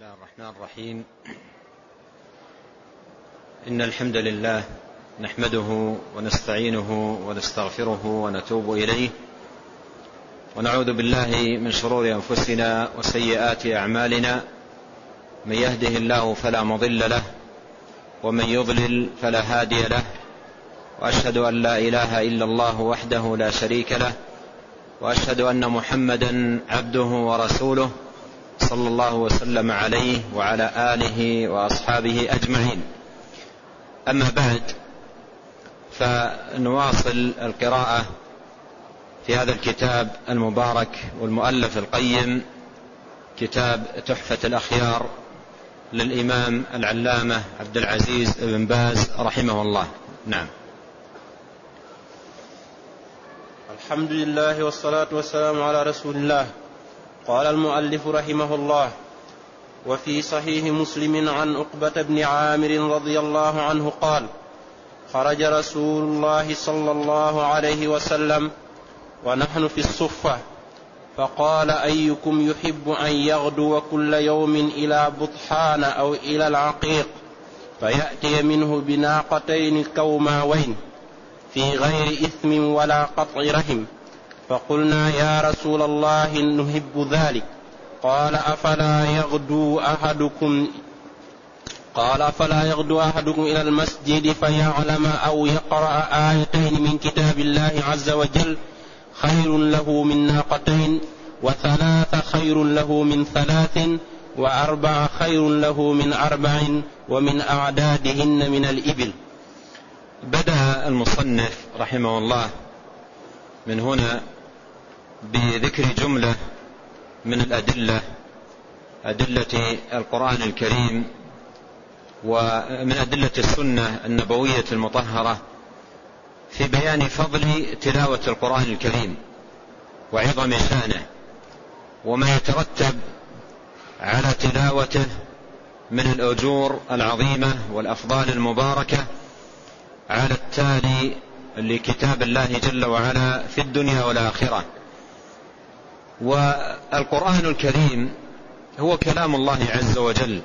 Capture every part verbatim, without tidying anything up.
الله الرحمن الرحيم. إن الحمد لله نحمده ونستعينه ونستغفره ونتوب إليه، ونعوذ بالله من شرور أنفسنا وسيئات أعمالنا. من يهده الله فلا مضل له، ومن يضلل فلا هادي له، وأشهد أن لا إله إلا الله وحده لا شريك له، وأشهد أن محمدا عبده ورسوله صلى الله وسلم عليه وعلى آله وأصحابه أجمعين. أما بعد، فنواصل القراءة في هذا الكتاب المبارك والمؤلف القيم، كتاب تحفة الأخيار للإمام العلامة عبد العزيز بن باز رحمه الله. نعم. الحمد لله والصلاة والسلام على رسول الله. قال المؤلف رحمه الله: وفي صحيح مسلم عن عقبة بن عامر رضي الله عنه قال: خرج رسول الله صلى الله عليه وسلم ونحن في الصفة، فقال: أيكم يحب أن يغدو كل يوم إلى بطحان أو إلى العقيق، فيأتي منه بناقتين كوماوين في غير إثم ولا قطع رحم؟ فقلنا: يا رسول الله نحب ذلك. قال: أفلا يغدو أحدكم قال أفلا يغدو أحدكم إلى المسجد فيعلم أو يقرأ آيتين من كتاب الله عز وجل خير له من ناقتين، وثلاث خير له من ثلاث، وأربع خير له من أربع، ومن أعدادهن من الإبل. بدأ المصنف رحمه الله من هنا بذكر جملة من الأدلة، أدلة القرآن الكريم ومن أدلة السنة النبوية المطهرة في بيان فضل تلاوة القرآن الكريم وعظم شانه وما يترتب على تلاوته من الأجور العظيمة والأفضال المباركة على التالي لكتاب الله جل وعلا في الدنيا والآخرة. والقرآن الكريم هو كلام الله عز وجل،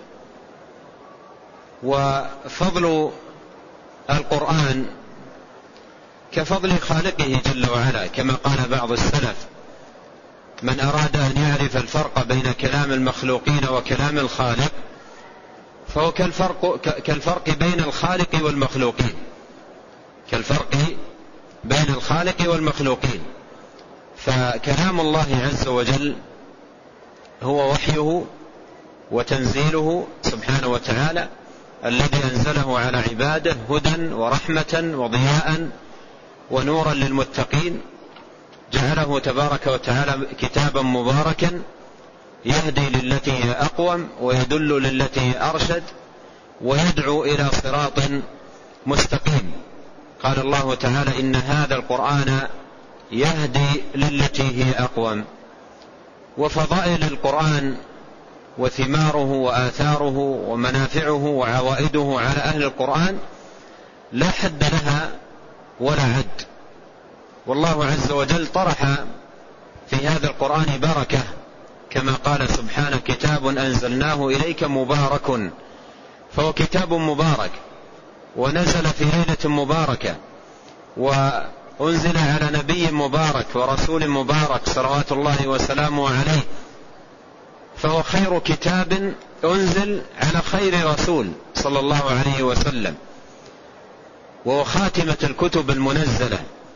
وفضل القرآن كفضل خالقه جل وعلا، كما قال بعض السلف: من أراد أن يعرف الفرق بين كلام المخلوقين وكلام الخالق فهو كالفرق, كالفرق بين الخالق والمخلوقين كالفرق بين الخالق والمخلوقين. فكلام الله عز وجل هو وحيه وتنزيله سبحانه وتعالى الذي أنزله على عباده هدى ورحمة وضياء ونورا للمتقين، جعله تبارك وتعالى كتابا مباركا يهدي للتي هي أقوم ويدل للتي هي أرشد ويدعو إلى صراط مستقيم. قال الله تعالى: إن هذا القرآن يهدي للتي هي أقوم. وفضائل القرآن وثماره وآثاره ومنافعه وعوائده على أهل القرآن لا حد لها ولا عد. والله عز وجل طرح في هذا القرآن بركة، كما قال سبحانه: كتاب أنزلناه إليك مبارك. فهو كتاب مبارك ونزل في ليلة مباركة وأنزل على نبي مبارك ورسول مبارك صلوات الله وسلامه عليه. فهو خير كتاب أنزل على خير رسول صلى الله عليه وسلم، وهو خاتمة الكتب المنزلة.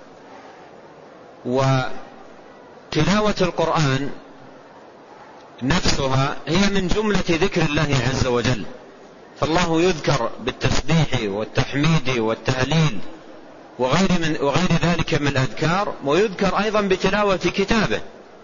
وتلاوة القرآن نفسها هي من جملة ذكر الله عز وجل، فالله يذكر بالتسبيح والتحميد والتهليل وغير, من وغير ذلك من الأذكار، ويذكر أيضا بتلاوة كتابه،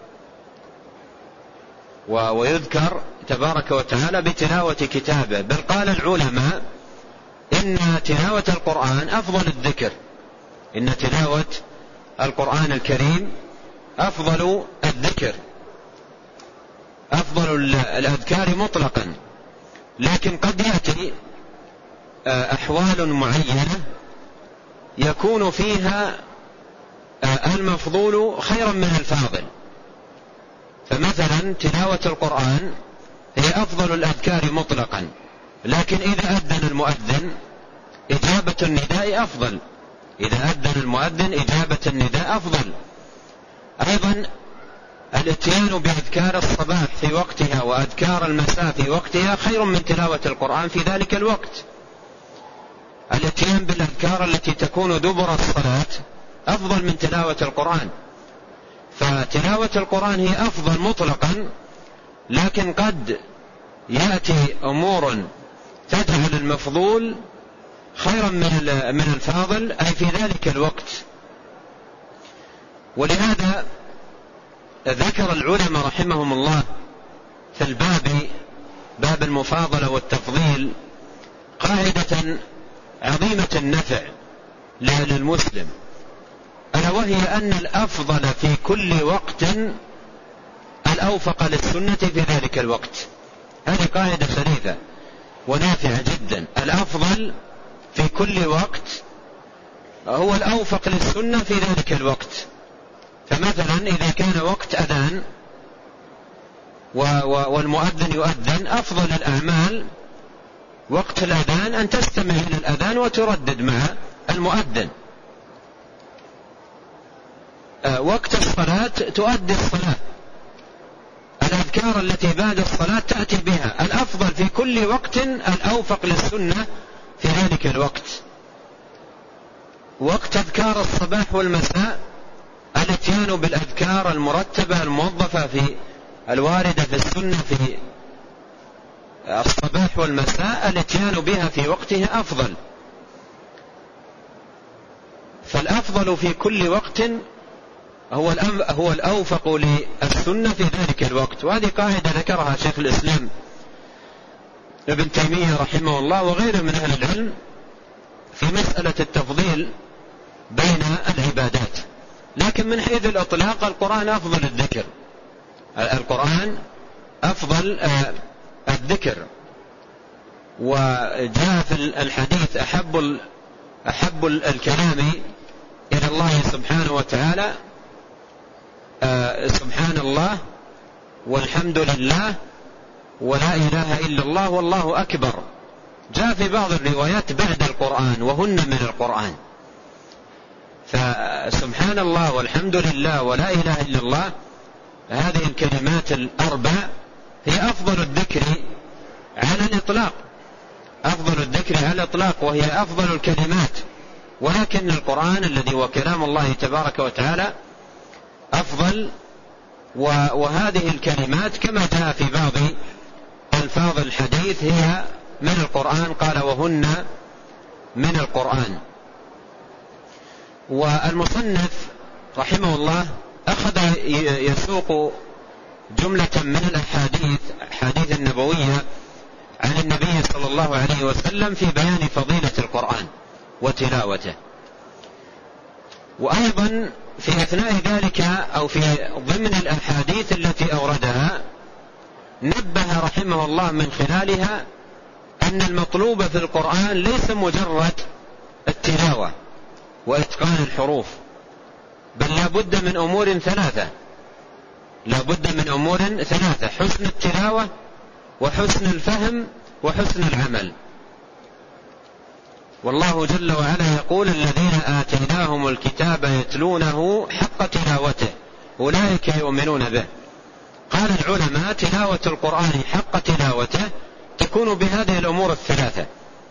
ويذكر تبارك وتعالى بتلاوة كتابه. بل قال العلماء إن تلاوة القرآن أفضل الذكر، إن تلاوة القرآن الكريم أفضل الذكر، أفضل الأذكار مطلقا. لكن قد يأتي أحوال معينة يكون فيها المفضول خيرا من الفاضل. فمثلا تلاوة القرآن هي أفضل الأذكار مطلقا، لكن إذا أذن المؤذن إجابة النداء أفضل، إذا أذن المؤذن إجابة النداء أفضل. أيضا الاتيان بأذكار الصباح في وقتها وأذكار المساء في وقتها خير من تلاوة القرآن في ذلك الوقت. الاتيان بالأذكار التي تكون دبر الصلاة أفضل من تلاوة القرآن، فتلاوة القرآن هي أفضل مطلقا، لكن قد يأتي أمور تجعل المفضول خيرا من الفاضل أي في ذلك الوقت. ولهذا ذكر العلماء رحمهم الله في الباب باب المفاضلة والتفضيل قاعدة عظيمة النفع للمسلم، ألا وهي أن الأفضل في كل وقت الأوفق للسنة في ذلك الوقت. هذه قاعدة شريفة ونافعة جدا. الأفضل في كل وقت هو الأوفق للسنة في ذلك الوقت. فمثلا إذا كان وقت أذان والمؤذن يؤذن، أفضل الأعمال وقت الأذان أن تستمع إلى الأذان وتردد مع المؤذن. وقت الصلاة تؤدي الصلاة، الأذكار التي بعد الصلاة تأتي بها. الأفضل في كل وقت الأوفق للسنة في ذلك الوقت. وقت أذكار الصباح والمساء الاتيان بالأذكار المرتبة الموظفة في الواردة في السنة في الصباح والمساء الاتيان بها في وقتها أفضل. فالأفضل في كل وقت هو هو الأوفق للسنة في ذلك الوقت. وهذه قاعدة ذكرها شيخ الإسلام ابن تيمية رحمه الله وغيره من أهل العلم في مسألة التفضيل بين العبادات. لكن من حيث الإطلاق القرآن أفضل الذكر، القرآن أفضل الذكر. وجاء في الحديث أحب أحب الكلام إلى الله سبحانه وتعالى سبحان الله والحمد لله ولا إله إلا الله والله أكبر. جاء في بعض الروايات بعد القرآن وهن من القرآن. فسبحان الله والحمد لله ولا إله إلا الله هذه الكلمات الأربع هي أفضل الذكر على الإطلاق، أفضل الذكر على الإطلاق، وهي أفضل الكلمات. ولكن القرآن الذي هو كلام الله تبارك وتعالى أفضل. وهذه الكلمات كما جاء في بعض ألفاظ الحديث هي من القرآن، قال وهن من القرآن. والمصنف رحمه الله أخذ يسوق جملة من الأحاديث الحديث النبوية عن النبي صلى الله عليه وسلم في بيان فضيلة القرآن وتلاوته. وأيضا في أثناء ذلك أو في ضمن الأحاديث التي أوردها نبه رحمه الله من خلالها أن المطلوب في القرآن ليس مجرد التلاوة وإتقان الحروف، بل لا بد من أمور ثلاثة لا بد من أمور ثلاثة حسن التلاوة وحسن الفهم وحسن العمل. والله جل وعلا يقول الذين آتيناهم الكتاب يتلونه حق تلاوته أولئك يؤمنون به. قال العلماء تلاوة القرآن حق تلاوته تكون بهذه الأمور الثلاثة،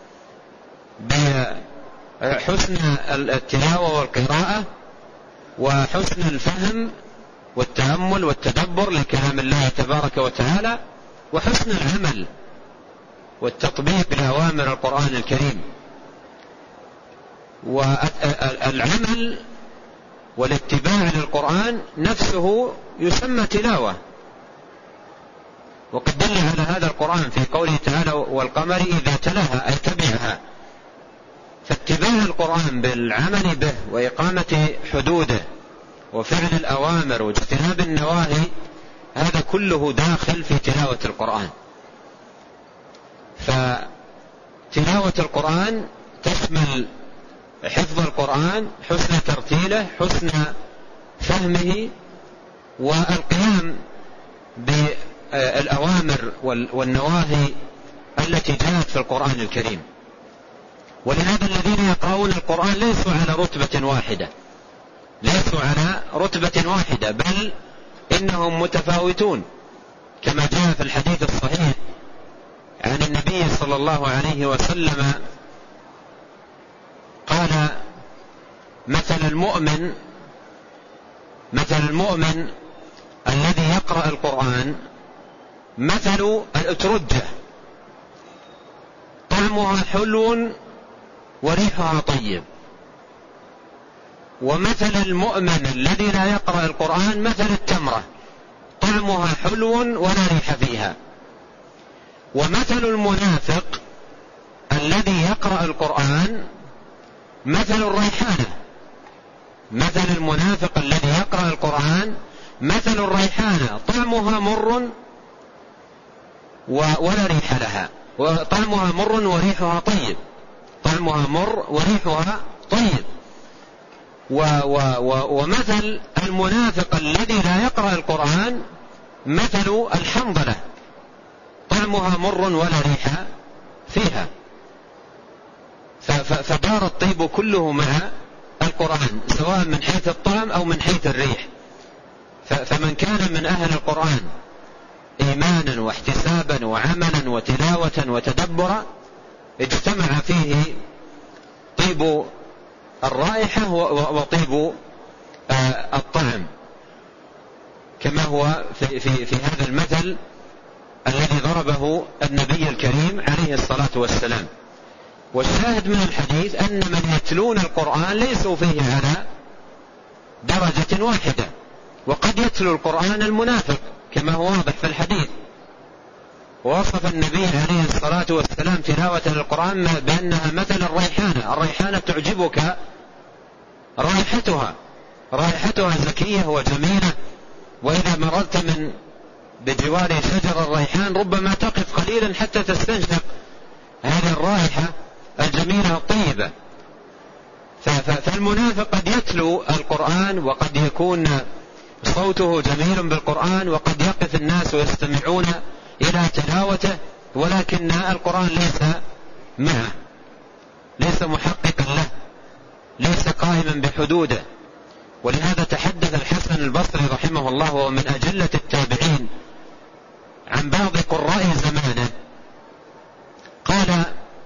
بحسن التلاوة والقراءة وحسن الفهم والتأمل والتدبر لكلام الله تبارك وتعالى وحسن العمل والتطبيق لأوامر القرآن الكريم. والعمل والاتباع للقرآن نفسه يسمى تلاوة، وقد دل على هذا القرآن في قوله تعالى والقمر إذا تلاها أي تبعها. فاتباع القرآن بالعمل به وإقامة حدوده وفعل الأوامر واجتناب النواهي هذا كله داخل في تلاوة القرآن. فتلاوة القرآن تشمل حفظ القرآن، حسن ترتيله، حسن فهمه، والقيام الأوامر والنواهي التي جاءت في القرآن الكريم. ولهذا الذين يقرؤون القرآن ليسوا على رتبة واحدة ليسوا على رتبة واحدة بل إنهم متفاوتون، كما جاء في الحديث الصحيح عن النبي صلى الله عليه وسلم قال: مثل المؤمن مثل المؤمن الذي يقرأ القرآن مثل الأترجة طعمها حلو وريحها طيب، ومثل المؤمن الذي لا يقرأ القرآن مثل التمرة طعمها حلو ولا ريح فيها، ومثل المنافق الذي يقرأ القرآن مثل الريحانة مثل المنافق الذي يقرأ القرآن مثل الريحانة طعمها مر ولا ريح لها، وطعمها مر وريحها طيب طعمها مر وريحها طيب. و و و ومثل المنافق الذي لا يقرأ القرآن مثل الحنظلة طعمها مر ولا ريح فيها. فدار الطيب كله مع القرآن سواء من حيث الطعم أو من حيث الريح. فمن كان من أهل القرآن إيمانا واحتسابا وعملا وتلاوة وتدبرا اجتمع فيه طيب الرائحة وطيب الطعم، كما هو في, في, في هذا المثل الذي ضربه النبي الكريم عليه الصلاة والسلام. والشاهد من الحديث أن من يتلون القرآن ليسوا فيه على درجة واحدة، وقد يتلو القرآن المنافق كما هو واضح في الحديث. ووصف النبي عليه الصلاة والسلام تلاوة القرآن بأنها مثل الريحانة الريحانة تعجبك رائحتها رائحتها زكية وجميلة، وإذا مررت من بجوار شجر الريحان ربما تقف قليلا حتى تستنشق هذه الرائحة الجميلة الطيبة. فالمنافق قد يتلو القرآن وقد يكون صوته جميل بالقرآن وقد يقف الناس ويستمعون إلى تلاوته، ولكن القرآن ليس معه ليس محققا له ليس قائما بحدوده. ولهذا تحدث الحسن البصري رحمه الله وهو من أجلة التابعين عن بعض قراء زمانه قال: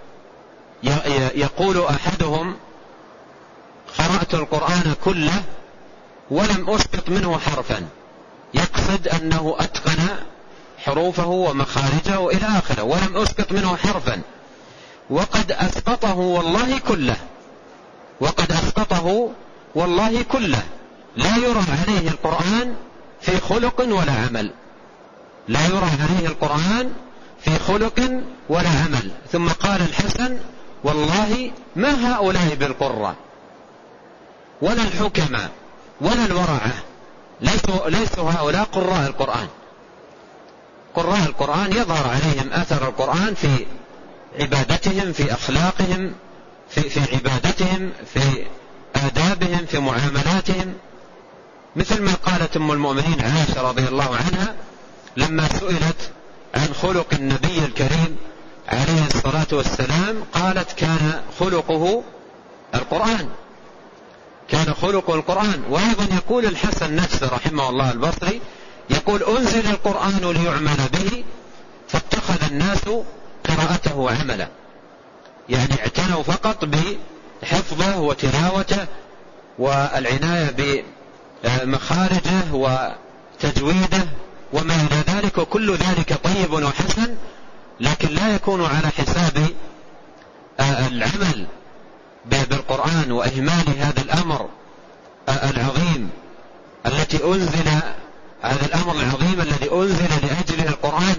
يقول أحدهم: قرأت القرآن كله ولم أسقط منه حرفا، يقصد أنه أتقن حروفه ومخارجه إلى آخره، ولم أسقط منه حرفا، وقد أسقطه والله كله وقد أسقطه والله كله لا يرى عليه القرآن في خلق ولا عمل لا يرى عليه القرآن في خلق ولا عمل. ثم قال الحسن: والله ما هؤلاء بالقرة ولا الحكماء ولا الورعة، ليسوا, ليسوا هؤلاء قراء القرآن. قراء القرآن يظهر عليهم أثر القرآن في عبادتهم في أخلاقهم في, في عبادتهم في آدابهم في معاملاتهم، مثل ما قالت أم المؤمنين عائشة رضي الله عنها لما سئلت عن خلق النبي الكريم عليه الصلاة والسلام قالت: كان خلقه القرآن كان خلقه القرآن. وأيضا يقول الحسن نفسه رحمه الله البصري يقول: أنزل القرآن ليعمل به فاتخذ الناس قراءته عملا، يعني اعتنوا فقط بحفظه وتلاوته والعناية بمخارجه وتجويده وما إلى ذلك، وكل ذلك طيب وحسن، لكن لا يكون على حساب العمل بالقرآن وإهمال هذا الأمر العظيم التي أنزل هذا الأمر العظيم الذي أنزل لأجله القرآن.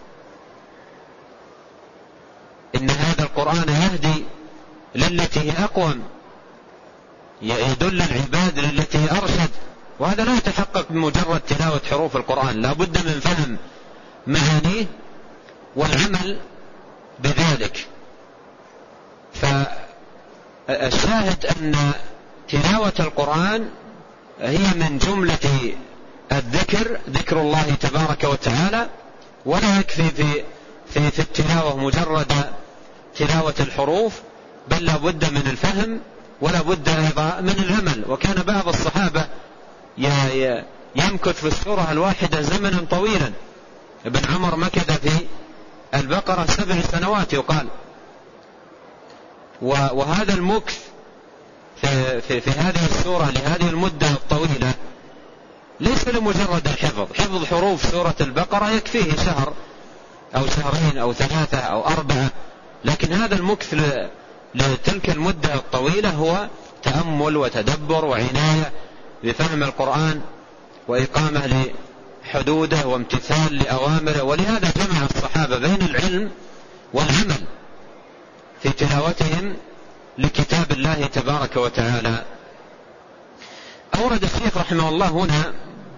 إن هذا القرآن يهدي للتي هي أقوم، يدل العباد للتي هي أرشد، وهذا لا يتحقق بمجرد تلاوة حروف القرآن، لا بد من فهم معانيه والعمل بذلك. فالشاهد أن تلاوة القرآن هي من جملة الذكر ذكر الله تبارك وتعالى، ولا يكفي في, في, في التلاوة مجرد تلاوة الحروف، بل لا بد من الفهم ولا بد أيضا من العمل. وكان بعض الصحابة يمكث في السورة الواحدة زمنا طويلا. ابن عمر مكث في البقرة سبع سنوات يقال. وهذا المكث في, في, في هذه السورة لهذه المدة الطويلة ليس لمجرد الحفظ. حفظ حروف سورة البقرة يكفيه شهر أو شهرين أو ثلاثة أو أربعة، لكن هذا المكث لتلك المدة الطويلة هو تأمل وتدبر وعناية بفهم القرآن وإقامة لحدوده وامتثال لأوامره. ولهذا جمع الصحابة بين العلم والعمل في تلاوتهم لكتاب الله تبارك وتعالى. أورد الشيخ رحمه الله هنا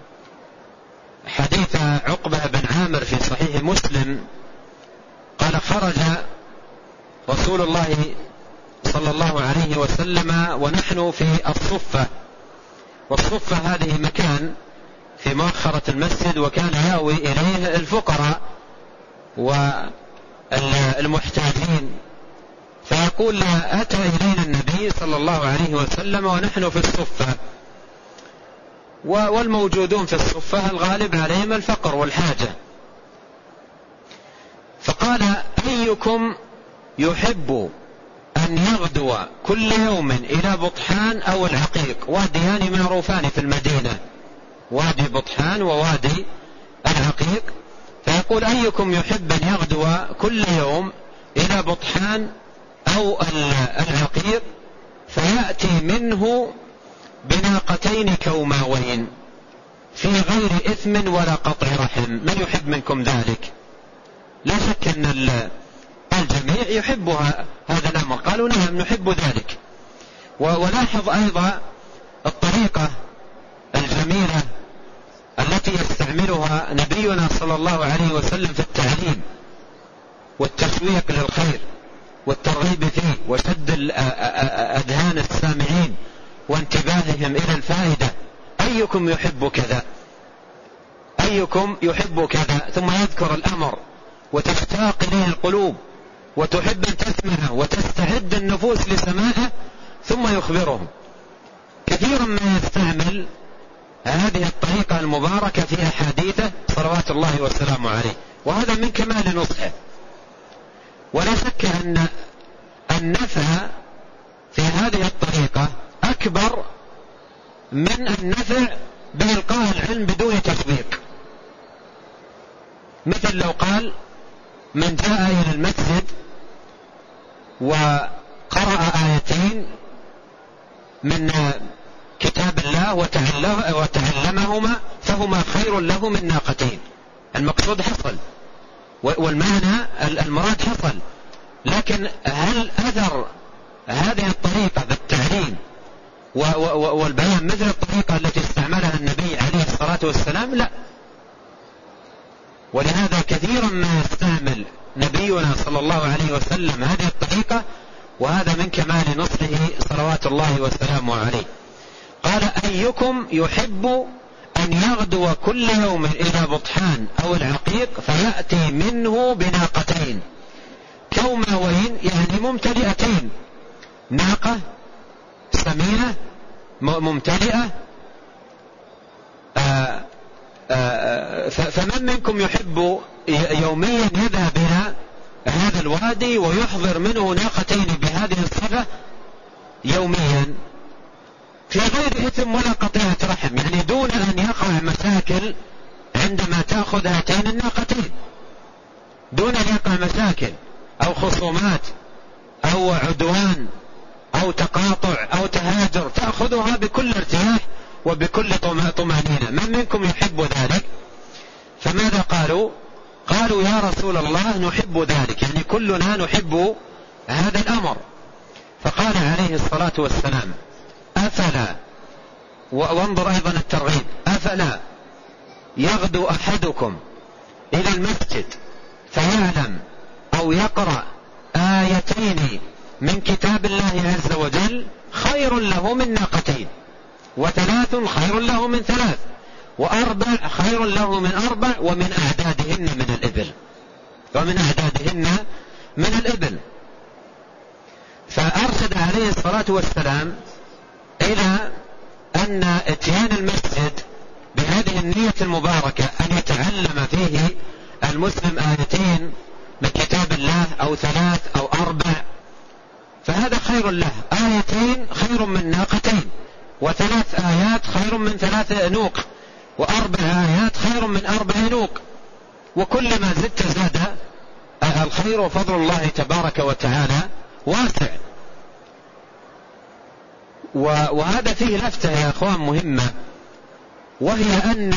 حديث عقبة بن عامر في صحيح مسلم قال: خرج رسول الله صلى الله عليه وسلم ونحن في الصفة. والصفة هذه مكان في مؤخرة المسجد، وكان يأوي إليه الفقراء والمحتاجين. فيقول: أتى إلينا النبي صلى الله عليه وسلم ونحن في الصفة، والموجودون في الصفة الغالب عليهم الفقر والحاجة. فقال: أيكم يحب أن يغدو كل يوم إلى بطحان أو العقيق، واديان معروفان في المدينة، وادي بطحان ووادي العقيق. فيقول: أيكم يحب أن يغدو كل يوم إلى بطحان أو العقيق فيأتي منه بناقتين كوماوين في غير إثم ولا قطع رحم؟ من يحب منكم ذلك؟ لا شك أن الجميع يحبها هذا الأمر. قالوا: نعم نحب ذلك. ولاحظ أيضا الطريقة الجميلة التي يستعملها نبينا صلى الله عليه وسلم في التعليم والتسويق للخير والترغيب فيه وشد أذهان السامعين وانتباههم إلى الفائدة. أيكم يحب كذا، أيكم يحب كذا، ثم يذكر الأمر وتشتاق إليه القلوب وتحب أن تسمعه وتستعد النفوس لسماعه، ثم يخبرهم. كثيرا ما يستعمل هذه الطريقة المباركة في أحاديثه صلوات الله والسلام عليه، وهذا من كمال نصحه. ولا شك أن النفع في هذه الطريقة أكبر من النفع بإلقاء العلم بدون تسويق. مثل لو قال: من جاء إلى المسجد وقرأ آيتين من كتاب الله وتعلمهما فهما خير له من ناقتين. المقصود حصل والمعنى المراد حصل، لكن هل أثر هذه الطريقة بالتعليم والبيان مثل الطريقة التي استعملها النبي عليه الصلاة والسلام؟ لا. ولهذا كثيرا ما يستعمل نبينا صلى الله عليه وسلم هذه الطريقة، وهذا من كمال نصحه صلوات الله وسلامه عليه. قال: أيكم يحب أن يغدو كل يوم إلى بطحان أو العقيق فيأتي منه بناقتين كوماوين، يعني ممتلئتين، ناقة سمينة ممتلئة. آآ آآ فمن منكم يحب يوميا يذهب إلى هذا الوادي ويحضر منه ناقتين بهذه الصفة يوميا في غير إثم ولا قطيعة رحم، يعني دون أن يقع مشاكل عندما تأخذ هاتين الناقتين، دون أن يقع مشاكل أو خصومات أو عدوان أو تقاطع أو تهاجر، تأخذها بكل ارتياح وبكل طمأنينة. من منكم يحب ذلك؟ فماذا قالوا؟ قالوا: يا رسول الله نحب ذلك، يعني كلنا نحب هذا الأمر. فقال عليه الصلاة والسلام: أفلا، وانظر أيضا الترغيب، أفلا يغدو أحدكم إلى المسجد فيعلم أو يقرأ آيتين من كتاب الله عز وجل خير له من ناقتين، وثلاث خير له من ثلاث، وأربع خير له من أربع ومن أعدادهن من الإبل ومن أعدادهن من الإبل. فأرشد عليه الصلاة والسلام إلى أن اتيان المسجد بهذه النية المباركة أن يتعلم فيه المسلم آيتين من كتاب الله أو ثلاث أو أربع، فهذا خير له. آيتين خير من ناقتين، وثلاث آيات خير من ثلاث نوق، وأربع آيات خير من أربع نوق، وكلما زدت زاد الخير، وفضل الله تبارك وتعالى واسع. وهذا فيه لفتة يا أخوان مهمة، وهي أن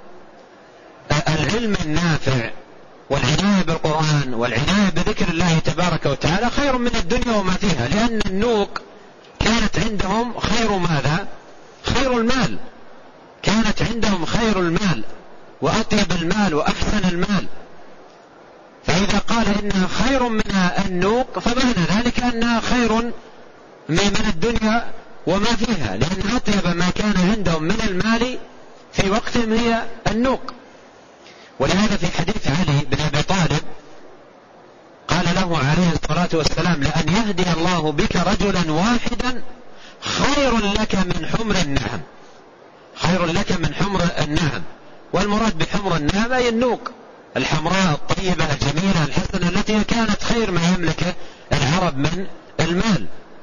العلم النافع والعناية بالقرآن والعناية بذكر الله تبارك وتعالى خير من الدنيا وما فيها، لأن النوق كانت عندهم خير ماذا؟ خير المال، كانت عندهم خير المال وأطيب المال وأحسن المال. فإذا قال إنها خير من النوق فمعنى ذلك أنها خير من الدنيا وما فيها، لأن أطيب ما كان عندهم من المال في وقتهم هي النوق. ولهذا في حديث علي بن أبي طالب قال له عليه الصلاة والسلام: لأن يهدي الله بك رجلا واحدا خير لك من حمر النعم. خير لك من حمر النعم، والمراد بحمر النعم أي النوق الحمراء الطيبة الجميلة الحسنة التي كانت خير ما يملك العرب من المال.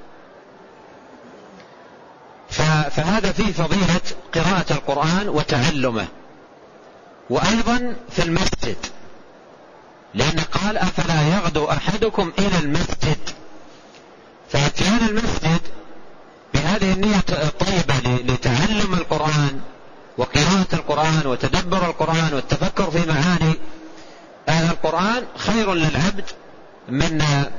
فهذا فيه فضيلة قراءة القرآن وتعلمه، وأيضا في المسجد، لأن قال: أفلا يغدو أحدكم إلى المسجد. فاتيان المسجد بهذه النية الطيبة لتعلم القرآن وقراءة القرآن وتدبر القرآن والتفكر في معاني القرآن خير للعبد من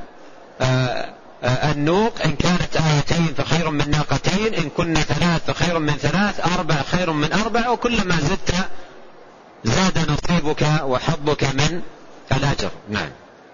النوق. إن كانت آيتين فخير من ناقتين، إن كنا ثلاث فخير من ثلاث، أربع خير من أربع، وكلما زدت زاد نصيبك وحظك من الأجر. نعم.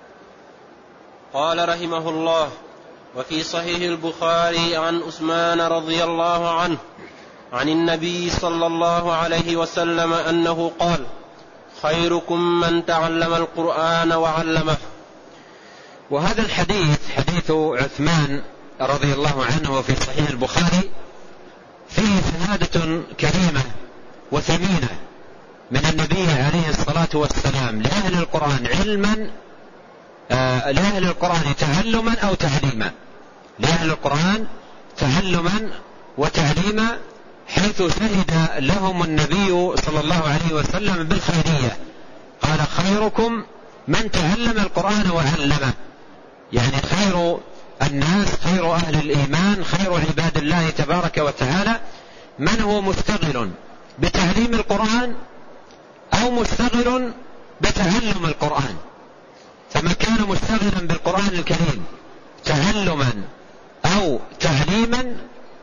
قال رحمه الله: وفي صحيح البخاري عن عثمان رضي الله عنه عن النبي صلى الله عليه وسلم أنه قال: خيركم من تعلم القرآن وعلمه. وهذا الحديث حديث عثمان رضي الله عنه في صحيح البخاري فيه شهادة كريمة وثمينة من النبي عليه الصلاة والسلام لأهل القرآن علما، آه لأهل القرآن تعلما أو تعليما، لأهل القرآن تعلما وتعليما، حيث شهد لهم النبي صلى الله عليه وسلم بالخيرية. قال: خيركم من تعلم القرآن وعلمه، يعني خير الناس، خير أهل الإيمان، خير عباد الله تبارك وتعالى من هو مشتغل بتعليم القرآن أو مشتغل بتعلم القرآن. فمن كان مشتغلا بالقرآن الكريم تعلما أو تعليما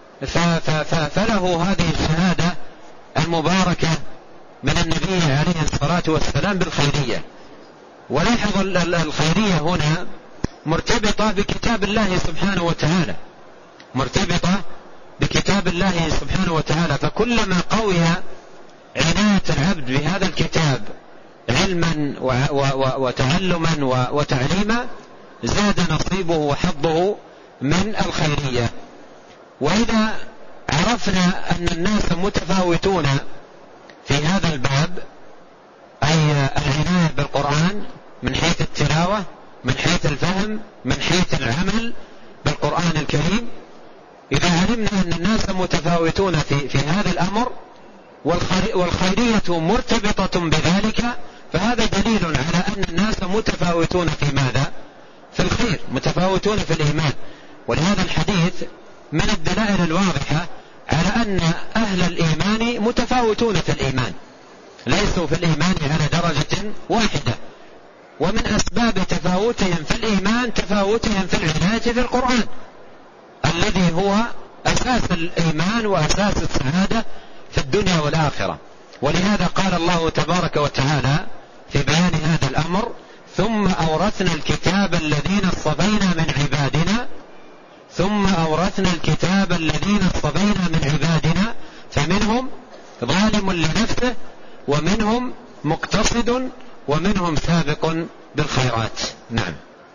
فله هذه الشهادة المباركة من النبي عليه الصلاة والسلام بالخيرية. ولاحظ الخيرية هنا مرتبطة بكتاب الله سبحانه وتعالى، مرتبطة بكتاب الله سبحانه وتعالى. فكلما قوي عناية العبد بهذا الكتاب علما وتعلما وتعليما زاد نصيبه وحظه من الخيرية. وإذا عرفنا أن الناس متفاوتون في هذا الباب، أي العناية بالقرآن من حيث التلاوة، من حيث الفهم، من حيث العمل بالقرآن الكريم، إذا علمنا أن الناس متفاوتون في, في هذا الأمر والخيرية مرتبطة بذلك، فهذا دليل على أن الناس متفاوتون في ماذا؟ في الخير، متفاوتون في الإيمان. ولهذا الحديث من الدلائل الواضحة على أن أهل الإيمان متفاوتون في الإيمان، ليسوا في الإيمان على درجة واحدة. ومن أسباب تفاوتهم في الإيمان تفاوتهم في العناية في القرآن الذي هو أساس الإيمان وأساس السعادة في الدنيا والآخرة. ولهذا قال الله تبارك وتعالى في بيان هذا الأمر: ثم أورثنا الكتاب الذين اصطفينا من عبادنا ثم أورثنا الكتاب الذين اصطفينا من عبادنا فمنهم ظالم لنفسه ومنهم مقتصد ومنهم سابق بالخيرات. نعم.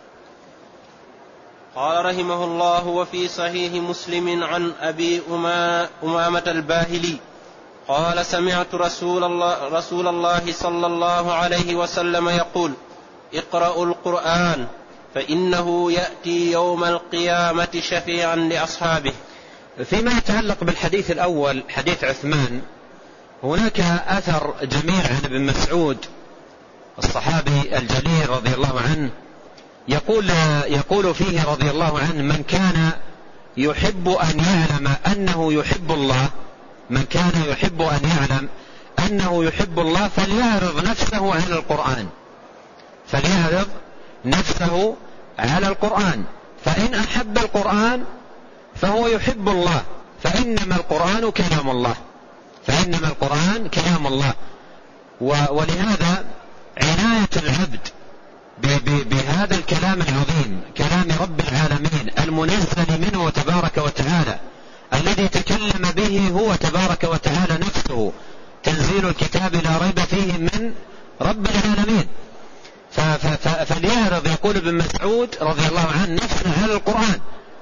قال رحمه الله: وفي صحيح مسلم عن أبي أمامة الباهلي قال: سمعت رسول الله, رسول الله صلى الله عليه وسلم يقول: اقرأوا القرآن فإنه يأتي يوم القيامة شفيعا لأصحابه. فيما يتعلق بالحديث الأول حديث عثمان، هناك أثر جميل عن ابن مسعود الصحابي الجليل رضي الله عنه، يقول, يقول فيه رضي الله عنه: من كان يحب أن يعلم أنه يحب الله من كان يحب أن يعلم أنه يحب الله فليعرض نفسه على القرآن فليعرض نفسه على القرآن فإن أحب القرآن فهو يحب الله، فإنما القرآن كلام الله فإنما القرآن كلام الله. ولهذا عناية العبد بهذا الكلام العظيم، كلام رب العالمين المنزل منه تبارك وتعالى، الذي تكلم به هو تبارك وتعالى نفسه، تنزيل الكتاب لا ريب فيه من رب العالمين. فليعرض، يقول ابن مسعود رضي الله عنه، نفسه على القرآن.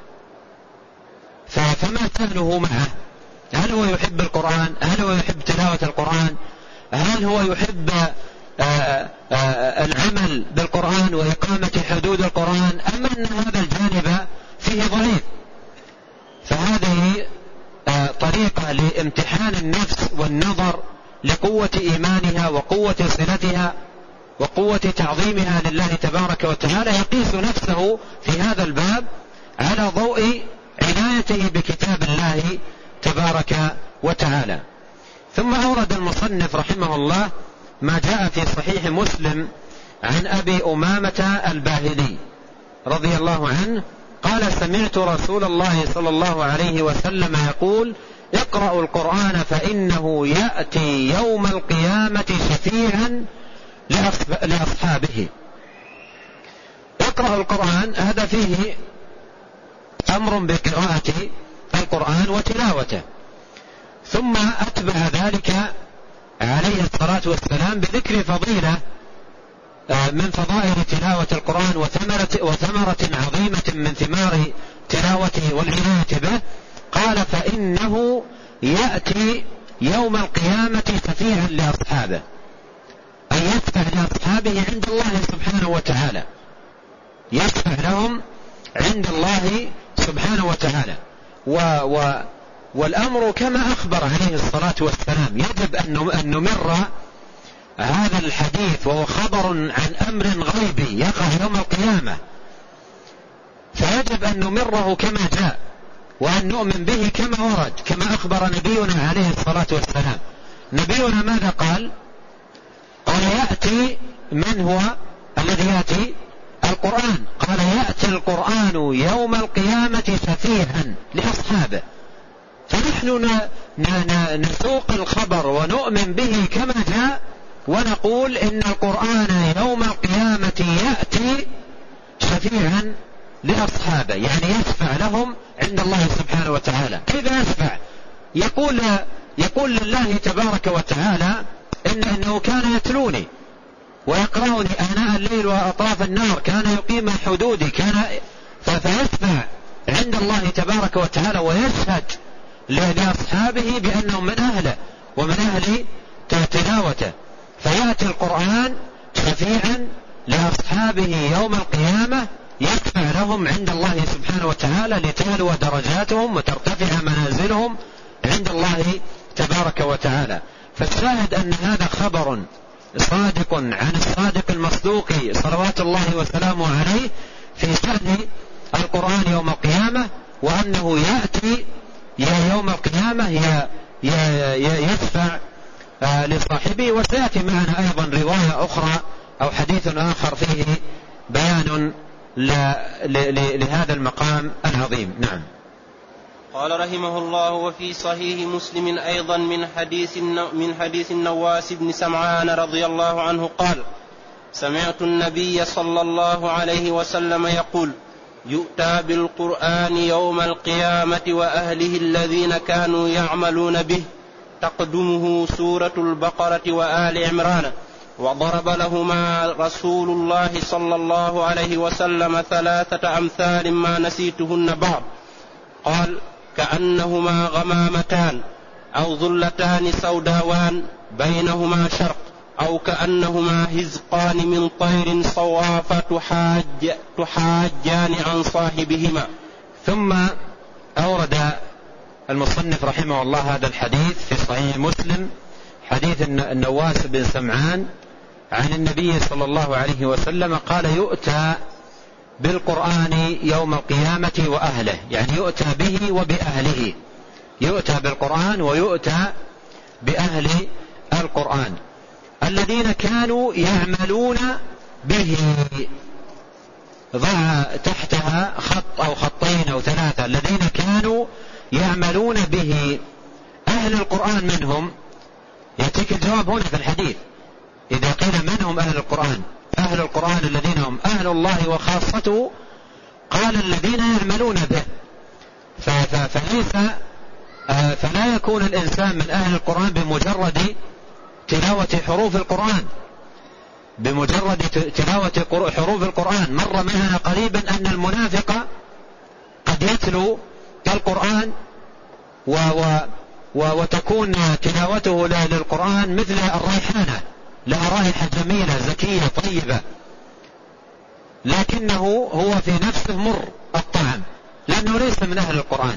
فما شأنه معه؟ هل هو يحب القرآن؟ هل هو يحب تلاوة القرآن؟ هل هو يحب آآ آآ العمل بالقرآن وإقامة حدود القرآن؟ أم أن هذا الجانب فيه ضعيف؟ فهذه طريقة لامتحان النفس والنظر لقوة إيمانها وقوة صلتها وقوة تعظيمها لله تبارك وتعالى، يقيس نفسه في هذا الباب على ضوء عنايته بكتاب الله تبارك وتعالى. ثم أورد المصنف رحمه الله ما جاء في صحيح مسلم عن أبي أمامة الباهلي رضي الله عنه قال: سمعت رسول الله صلى الله عليه وسلم يقول: اقرأوا القرآن فإنه يأتي يوم القيامة شفيعا لأصحابه. اقرأوا القرآن، هذا فيه أمر بقراءة القرآن وتلاوته، ثم أتبع ذلك عليه الصلاة والسلام بذكر فضيلة من فضائل تلاوة القرآن وثمرة, وثمرة عظيمة من ثمار تلاوته والعناية به. قال: فإنه يأتي يوم القيامة شفيعا لأصحابه، أي يشفع لأصحابه عند الله سبحانه وتعالى، يشفع لهم عند الله سبحانه وتعالى. و و والأمر كما أخبر عليه الصلاة والسلام، يجب أن نمر هذا الحديث وهو خبر عن أمر غيبي يقع يوم القيامة، فيجب أن نمره كما جاء وأن نؤمن به كما ورد، كما أخبر نبينا عليه الصلاة والسلام. نبينا ماذا قال؟ قال: يأتي، من هو الذي يأتي؟ القرآن. قال: يأتي القرآن يوم القيامة شفيعا لأصحابه. فنحن نسوق الخبر ونؤمن به كما جاء، ونقول إن القرآن يوم القيامة يأتي شفيعا لأصحابه، يعني يشفع لهم عند الله سبحانه وتعالى. كيف يشفع؟ يقول, يقول لله تبارك وتعالى إن إنه كان يتلوني ويقرأني آناء الليل وأطراف النهار، كان يقيم حدودي، كان فيشفع عند الله تبارك وتعالى ويشهد لأصحابه بأنهم من أهله ومن أهل تلاوته. فيأتي القرآن شفيعا لأصحابه يوم القيامة، يشفع لهم عند الله سبحانه وتعالى لتعلو درجاتهم وترتفع منازلهم عند الله تبارك وتعالى. فالشاهد أن هذا خبر صادق عن الصادق المصدوق صلوات الله وسلامه عليه في شأن القرآن يوم القيامة، وأنه يأتي يا يوم القيامة يشفع لصاحبه. وسيأتي معنا أيضا رواية أخرى أو حديث آخر فيه بيان لهذا المقام العظيم. نعم. قال رحمه الله: وفي صحيح مسلم أيضا من حديث من حديث النواس بن سمعان رضي الله عنه قال: سمعت النبي صلى الله عليه وسلم يقول: يؤتى بالقرآن يوم القيامة وأهله الذين كانوا يعملون به تقدمه سورة البقرة وآل عمران، وضرب لهما رسول الله صلى الله عليه وسلم ثلاثة أمثال ما نسيتهن بعض. قال: كأنهما غمامتان أو ظلتان سوداوان بينهما شرق، أو كأنهما هزقان من طير صواف تحاج تحاجان عن صاحبهما. ثم أورد المصنف رحمه الله هذا الحديث في صحيح مسلم، حديث النواس بن سمعان عن النبي صلى الله عليه وسلم قال: يؤتى بالقرآن يوم القيامة وأهله، يعني يؤتى به وبأهله، يؤتى بالقرآن ويؤتى بأهل القرآن الذين كانوا يعملون به. ضع تحتها خط أو خطين أو ثلاثة: الذين كانوا يعملون به. أهل القرآن من هم؟ يأتيك الجواب هنا في الحديث. إذا قيل من هم أهل القرآن؟ أهل القرآن الذين هم أهل الله وخاصته، قال الذين يعملون به. فليس فلا يكون الإنسان من أهل القرآن بمجرد تلاوة حروف القرآن، بمجرد تلاوة حروف القرآن. مر معنا قريبا أن المنافق قد يتلو القرآن و و وتكون تلاوته للقرآن مثل الريحانة، لها رائحة جميلة زكية طيبة، لكنه هو في نفسه مر الطعم لأنه ليس من أهل القرآن.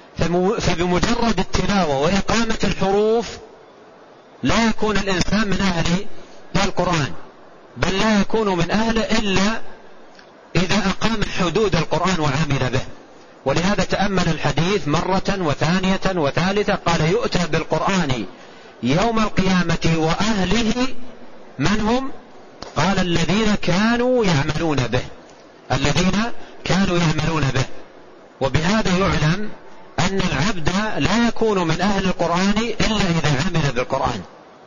فبمجرد التلاوة وإقامة الحروف لا يكون الإنسان من أهل القرآن، بل لا يكون من أهله إلا إذا أقام حدود القرآن وعمل به. ولهذا تأمل الحديث مرة وثانية وثالثة، قال: يؤتى بالقرآن يوم القيامة وأهله من هم؟ قال: الذين كانوا يعملون به، الذين كانوا يعملون به. وبهذا يعلم أن العبد لا يكون من أهل القرآن إلا إذا عمل بالقرآن.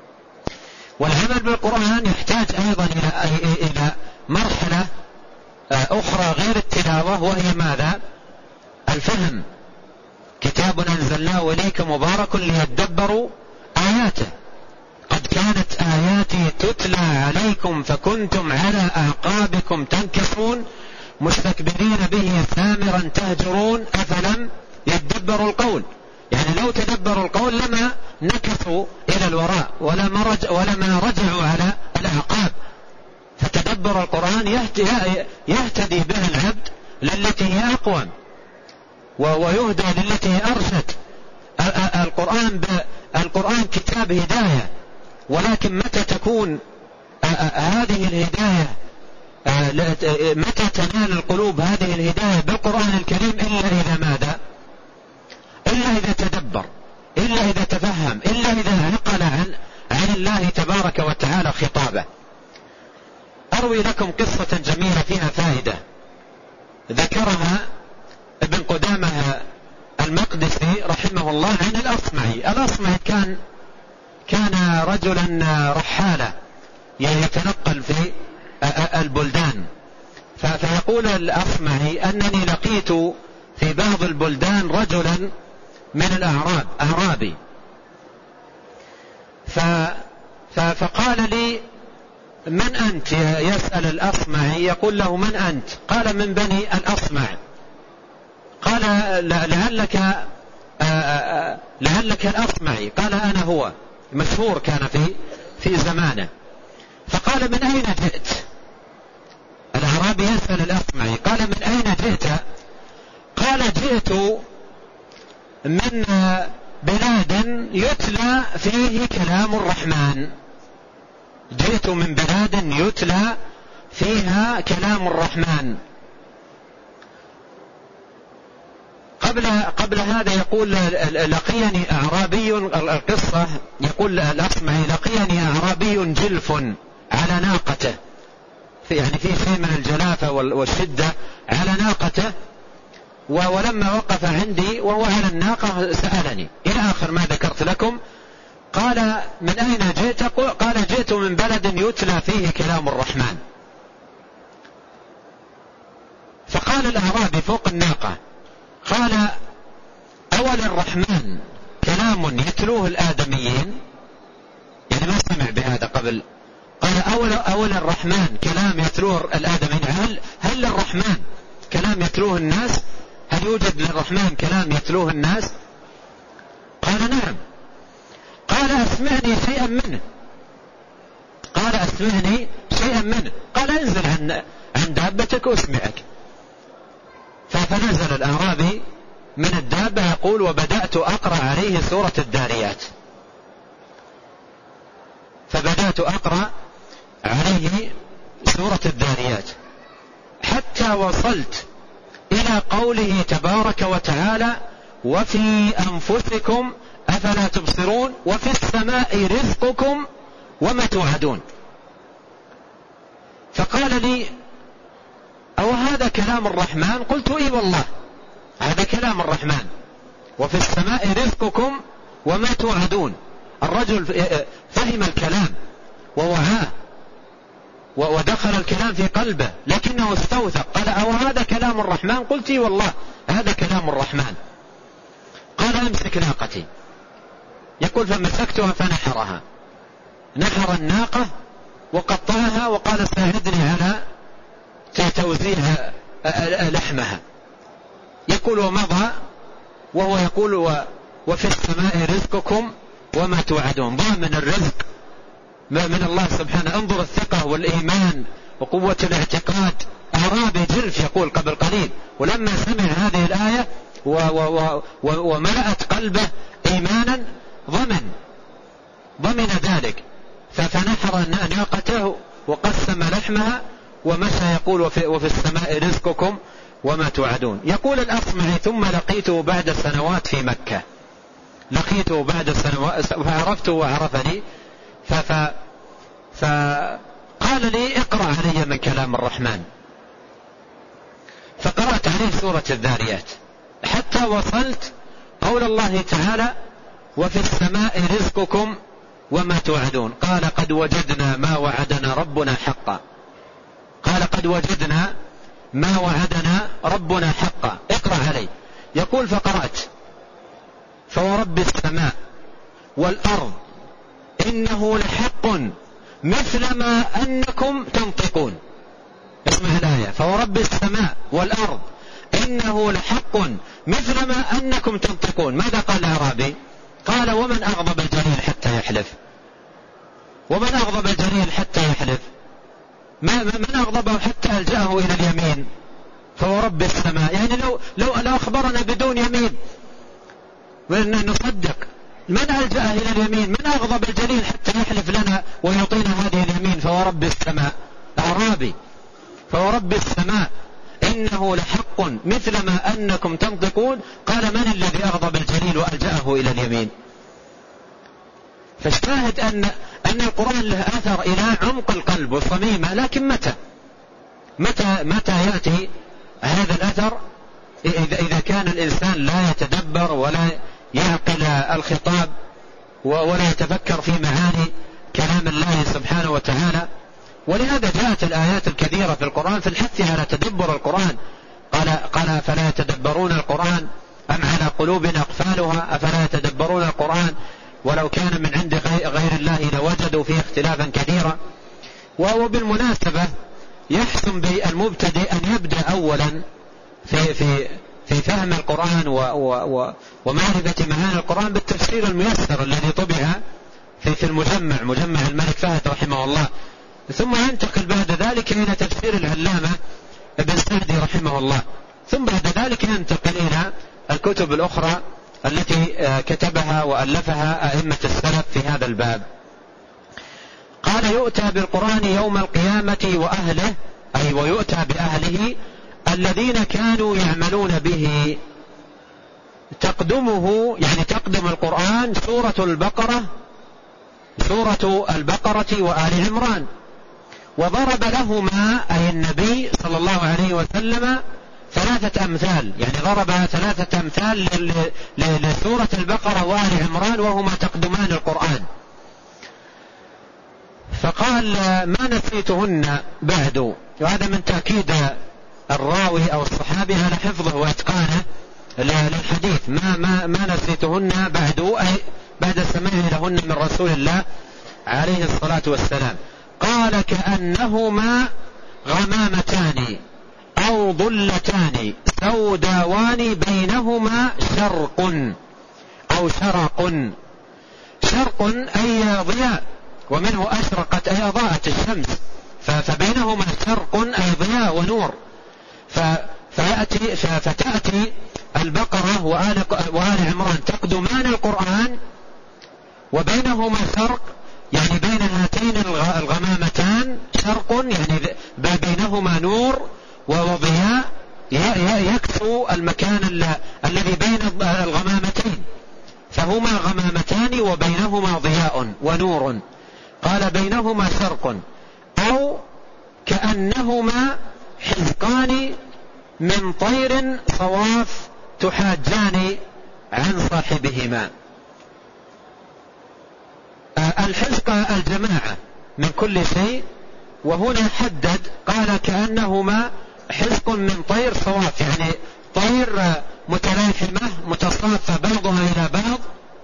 والعمل بالقرآن يحتاج أيضا إلى مرحلة أخرى غير التلاوة، وهي ماذا؟ الفهم. كتاب أنزلناه إليك مبارك ليدبروا آياته، قد كانت آياتي تتلى عليكم فكنتم على أعقابكم تنكصون مستكبرين به سامرا تهجرون أفلم يدبروا القول. يعني لو تدبروا القول لما نكثوا إلى الوراء ولما, رج ولما رجعوا على الأعقاب. فتدبر القرآن يهتدي به العبد للتي هي أقوم، ويهدى للتي هي أرشد. القرآن, القرآن كتاب هداية، ولكن متى تكون هذه الهداية، متى تنال القلوب هذه الهداية بالقرآن الكريم؟ إلا إذا ماذا؟ إلا إذا تدبر، إلا إذا تفهم، إلا إذا عقل عن, عن الله تبارك وتعالى خطابه. أروي لكم قصة جميلة فيها فائدة ذكرها ابن قدامة المقدسي رحمه الله عن الأصمعي. الأصمعي كان كان رجلا رحالا يتنقل في البلدان. فيقول الأصمعي: أنني لقيت في بعض البلدان رجلا من الأعراب أعرابي، فقال لي: من أنت؟ يسأل الأصمعي، يقول له: من أنت؟ قال: من بني الأصمع. قال: لعلك لعلك الأصمعي. قال: أنا هو. مشهور كان في في زمانه. فقال: من أين جئت؟ الأعرابي يسأل الأصمعي، قال: من أين جئت؟ قال: جئت من بلاد يتلى فيه كلام الرحمن، جئت من بلاد يتلى فيها كلام الرحمن. قبل قبل هذا يقول: لقيني أعرابي، القصة يقول الأصمعي: لقيني أعرابي جلف على ناقته، يعني في شيء من الجلافة والشدة على ناقته، ولما وقف عندي وهو على الناقة سألني إلى آخر ما ذكرت لكم. قال: من أين جئت؟ قال: جئت من بلد يتلى فيه كلام الرحمن. فقال الأعرابي فوق الناقة: قال: أول الرحمن كلام كلام يتلوه الآدميين، يعني ما سمع بهذا قبل. قال أول, أول الرحمن كلام يتلوه الآدميين، هل, هل للرحمن كلام يتلوه الناس؟ هل يوجد للرحمن كلام يتلوه الناس؟ قال نعم. قال أسمعني شيئا منه. قال أسمعني شيئا منه. قال انزل عن, عن دابتك أسمعك. فنزل الأعرابي من الدابة يقول وبدأت أقرأ عليه سورة الذاريات، فبدأت أقرأ عليه سورة الذاريات حتى وصلت إلى قوله تبارك وتعالى وفي أنفسكم أفلا تبصرون وفي السماء رزقكم وما توعدون. فقال لي أو هذا كلام الرحمن؟ قلت إي والله هذا كلام الرحمن، وفي السماء رزقكم وما توعدون. الرجل فهم الكلام ووعاه ودخل الكلام في قلبه، لكنه استوثق. قال أو هذا كلام الرحمن؟ قلت إي والله هذا كلام الرحمن. قال امسك ناقتي. يقول فمسكتها فنحرها، نحر الناقة وقطعها وقال ساعدني على توزيع لحمها. يقول ومضى وهو يقول وفي السماء رزقكم وما توعدون، ضامن الرزق من الله سبحانه. انظر الثقة والإيمان وقوة الاعتقاد. أعرابي جلف يقول قبل قليل، ولما سمع هذه الآية وملأت قلبه إيمانا ضمن ضمن ذلك، فنحر ناقته وقسم لحمها ومشى يقول وفي, وفي السماء رزقكم وما توعدون. يقول الأصمعي ثم لقيته بعد سنوات في مكة، لقيته بعد سنوات فعرفته وعرفني، فقال لي اقرأ علي من كلام الرحمن، فقرأت عليه سورة الذاريات حتى وصلت قول الله تعالى وفي السماء رزقكم وما توعدون. قال قد وجدنا ما وعدنا ربنا حقا. قال قد وجدنا ما وعدنا ربنا حقا. اقرأ علي. يقول فقرأت فورب السماء والأرض إنه لحق مثل ما أنكم تنطقون. اسمع الآية فورب السماء والأرض إنه لحق مثل ما أنكم تنطقون. ماذا قال الأعرابي؟ قال ومن أغضب الجليل حتى يحلف. ومن أغضب الجليل حتى يحلف؟ ما من أغضبه حتى ألجأه إلى اليمين. فورب السماء يعني لو, لو, لو أخبرنا بدون يمين نصدق. من ألجأه إلى اليمين؟ من أغضب الجليل حتى يحلف لنا ويعطينا هذه اليمين؟ فورب السماء. أعرابي فورب السماء إنه لحق مثل ما أنكم تنطقون. قال من الذي أغضب الجليل وألجأه إلى اليمين؟ فالشاهد أن, أن القرآن له أثر إلى عمق القلب وصميمه. لكن متى متى متى يأتي هذا الأثر؟ إذا, إذا كان الإنسان لا يتدبر ولا يعقل الخطاب ولا يتفكر في معاني كلام الله سبحانه وتعالى. ولهذا جاءت الآيات الكثيرة في القرآن في الحث على تدبر القرآن. قال, قال فلا يتدبرون القرآن أم على قلوب أقفالها أفلا يتدبرون القرآن ولو كان من عند غير الله لوجدوا فيه اختلافا كثيرا. وبالمناسبة يحسن بالمبتدئ أن يبدأ أولا في, في, في فهم القرآن ومعرفة معاني القرآن بالتفسير الميسر الذي طبع في, في المجمع مجمع الملك فهد رحمه الله، ثم ينتقل بعد ذلك إلى تفسير العلامة ابن سعدي رحمه الله، ثم بعد ذلك ينتقل إلى الكتب الأخرى التي كتبها وألفها أئمة السلف في هذا الباب. قال يؤتى بالقرآن يوم القيامة وأهله، أي ويؤتى بأهله الذين كانوا يعملون به. تقدمه يعني تقدم القرآن سورة البقرة سورة البقرة وآل عمران، وضرب لهما أي النبي صلى الله عليه وسلم ثلاثة أمثال، يعني ضرب ثلاثة أمثال لسورة البقرة وآل عمران وهما تقدمان القرآن. فقال ما نسيتهن بعد، وهذا من تأكيد الراوي أو الصحابي على حفظه وإتقانه للحديث ما, ما, ما نسيتهن بعد أي بعد سماعه لهن من رسول الله عليه الصلاة والسلام. قال كأنهما غمامتان أو ضلتان سوداوان بينهما شرق أو شرق. شرق أي ضياء، ومنه أشرقت أي أضاءت الشمس، فبينهما شرق أي ضياء ونور. فيأتي فتأتي البقرة وآل, وآل عمران تقدمان القرآن وبينهما شرق، يعني بين هاتين الغمامتان شرق، يعني بينهما نور وضياء يكسو المكان الذي بين الغمامتين، فهما غمامتان وبينهما ضياء ونور. قال بينهما شرق أو كأنهما حزقان من طير صواف تحاجان عن صاحبهما. الحزق الجماعة من كل شيء، وهنا حدد قال كأنهما حزق من طير صواف، يعني طير متلاحمة متصافة بعضها إلى بعض،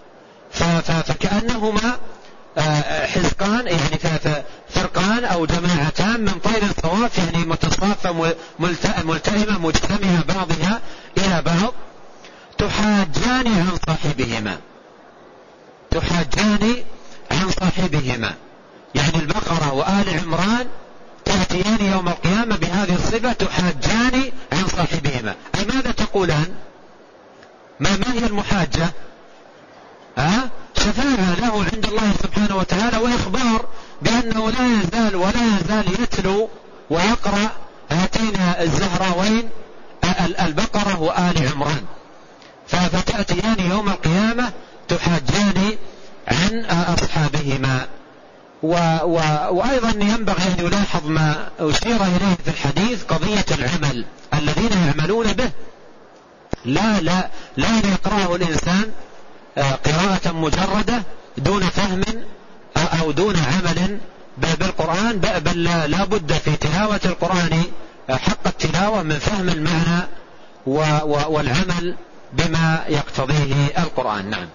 فكأنهما حزقان يعني فرقان أو جماعتان من طير صواف، يعني متصافة ملتئمة مجتمعة بعضها إلى بعض، تحاجان عن صاحبهما. تحاجان عن صاحبهما يعني البقرة وآل عمران تأتيان يوم القيامة بهذه الصفة، تحاجان عن صاحبهما. أي ماذا تقولان؟ ما, ما هي المحاجة؟ أه؟ شفاعة له عند الله سبحانه وتعالى، وإخبار بأنه لا يزال ولا يزال يتلو ويقرأ هاتين الزهراوين البقرة وآل عمران، فتأتيان يوم القيامة تحاجان عن أصحابهما. و و وأيضا ينبغي أن يلاحظ ما أشير إليه في الحديث، قضية العمل الذين يعملون به. لا لا لا يقرأه الإنسان قراءة مجردة دون فهم أو دون عمل بالقرآن، بل لا بد في تلاوة القرآن حق التلاوة من فهم المعنى والعمل بما يقتضيه القرآن. نعم.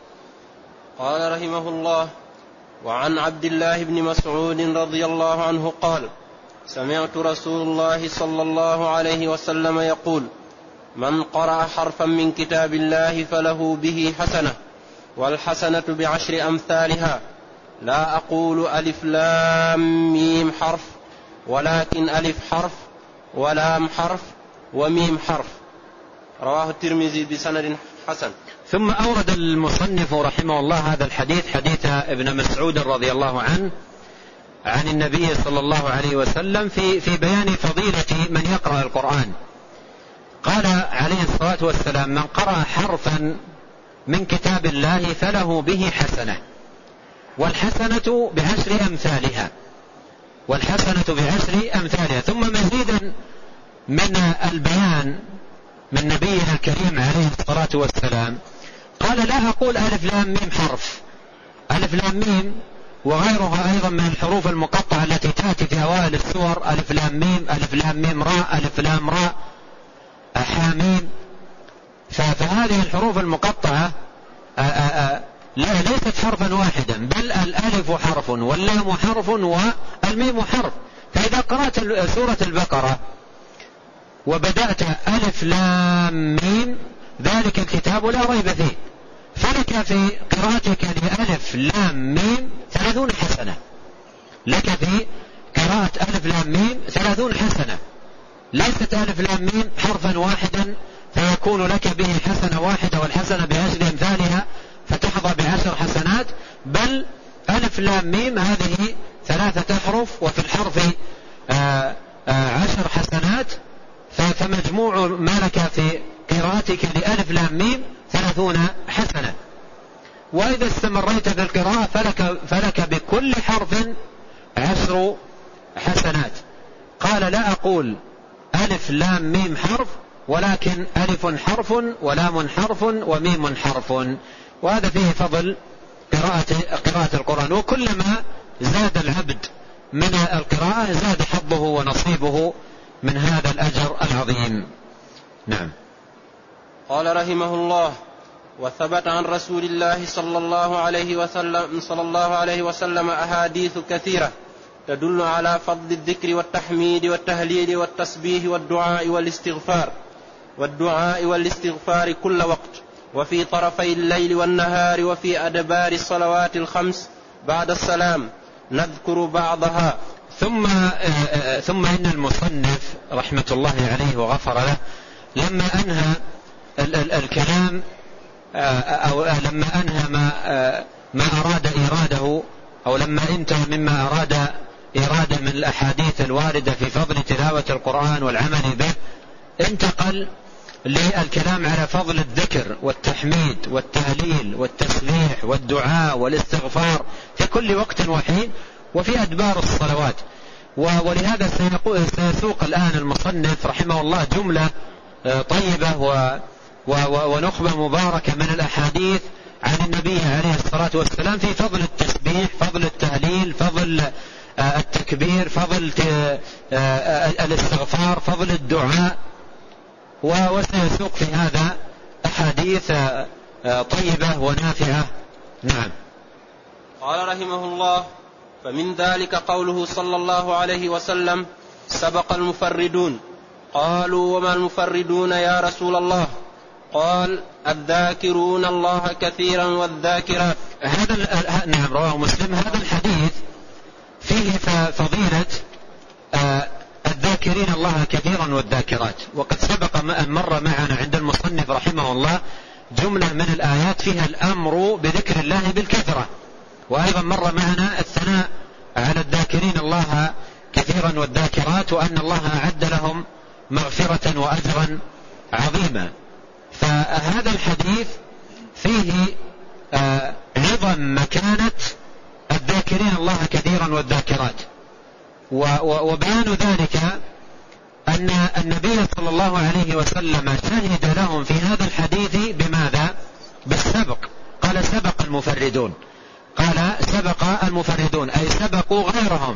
قال رحمه الله: وعن عبد الله بن مسعود رضي الله عنه قال: سمعت رسول الله صلى الله عليه وسلم يقول: من قرأ حرفا من كتاب الله فله به حسنة، والحسنة بعشر أمثالها، لا أقول ألف لام ميم حرف، ولكن ألف حرف ولام حرف وميم حرف. رواه الترمذي بسند حسن. ثم أورد المصنف رحمه الله هذا الحديث، حديث ابن مسعود رضي الله عنه عن النبي صلى الله عليه وسلم في في بيان فضيلة من يقرأ القرآن. قال عليه الصلاة والسلام: من قرأ حرفا من كتاب الله فله به حسنة، والحسنة بعشر أمثالها، والحسنة بعشر أمثالها. ثم مزيدا من البيان من نبينا الكريم عليه الصلاة والسلام قال: لا أقول ألف لام ميم حرف. ألف لام ميم وغيرها أيضا من الحروف المقطعة التي تأتي في أوائل السور، ألف لام ميم، ألف لام ميم راء، ألف لام راء، حاميم. فهذه الحروف المقطعة لا ليست حرفا واحدا، بل الألف حرف واللام حرف والميم حرف. فإذا قرأت سورة البقرة وبدأت ألف لام ميم ذلك الكتاب لا ريب فيه، فلك في قراءتك لألف لام ميم ثلاثون حسنة، لك في قراءة ألف لام ميم ثلاثون حسنة. ليست ألف لام ميم حرفا واحدا فيكون لك به حسنة واحدة والحسنة بعشر أمثالها فتحظى بعشر حسنات، بل ألف لام ميم هذه ثلاثة أحرف وفي الحرف آآ آآ عشر حسنات، فمجموع ما لك في قراءتك لألف لام ميم ثلاثون حسنة. وإذا استمريت في القراءة فلك, فلك بكل حرف عشر حسنات. قال: لا أقول ألف لام ميم حرف، ولكن ألف حرف ولام حرف وميم حرف. وهذا فيه فضل قراءة, قراءة القرآن، وكلما زاد العبد من القراءة زاد حظه ونصيبه من هذا الأجر العظيم. نعم. قال رحمه الله: وثبت عن رسول الله صلى الله عليه وسلم صلى الله عليه وسلم أحاديث كثيرة تدل على فضل الذكر والتحميد والتهليل والتسبيح والدعاء والاستغفار والدعاء والاستغفار كل وقت، وفي طرفي الليل والنهار، وفي أدبار الصلوات الخمس بعد السلام. نذكر بعضها. ثم ثم إن المصنف رحمة الله عليه وغفر له لما أنهى الكلام أو لما أنهى ما ما أراد إراده أو لما انتهى مما أراد إرادة من الأحاديث الواردة في فضل تلاوة القرآن والعمل به، انتقل للكلام على فضل الذكر والتحميد والتهليل والتسبيح والدعاء والاستغفار في كل وقت وحين وفي أدبار الصلوات. ولهذا سيسوق الآن المصنف رحمه الله جملة طيبة ونخبة مباركة من الأحاديث عن النبي عليه الصلاة والسلام في فضل التسبيح، فضل التهليل، فضل التكبير، فضل الاستغفار، فضل الدعاء، وسيسوق في هذا أحاديث طيبة ونافعة. نعم. قال رحمه الله: فمن ذلك قوله صلى الله عليه وسلم: سبق المفردون. قالوا: وما المفردون يا رسول الله؟ قال: الذاكرون الله كثيرا والذاكرات. هذا نعم رواه مسلم. هذا الحديث فيه فضيلة الذاكرين الله كثيرا والذاكرات، وقد سبق أن مر معنا عند المصنف رحمه الله جملة من الآيات فيها الأمر بذكر الله بالكثرة، وأيضا مر معنا الثناء على الذاكرين الله كثيرا والذاكرات وأن الله أعد لهم مغفرة وأجرا عظيما. فهذا الحديث فيه عظم مكانة الذاكرين الله كثيرا والذاكرات، وبيان ذلك أن النبي صلى الله عليه وسلم شهد لهم في هذا الحديث بماذا؟ بالسبق. قال: سبق المفردون. قال: سبق المفردون أي سبقوا غيرهم.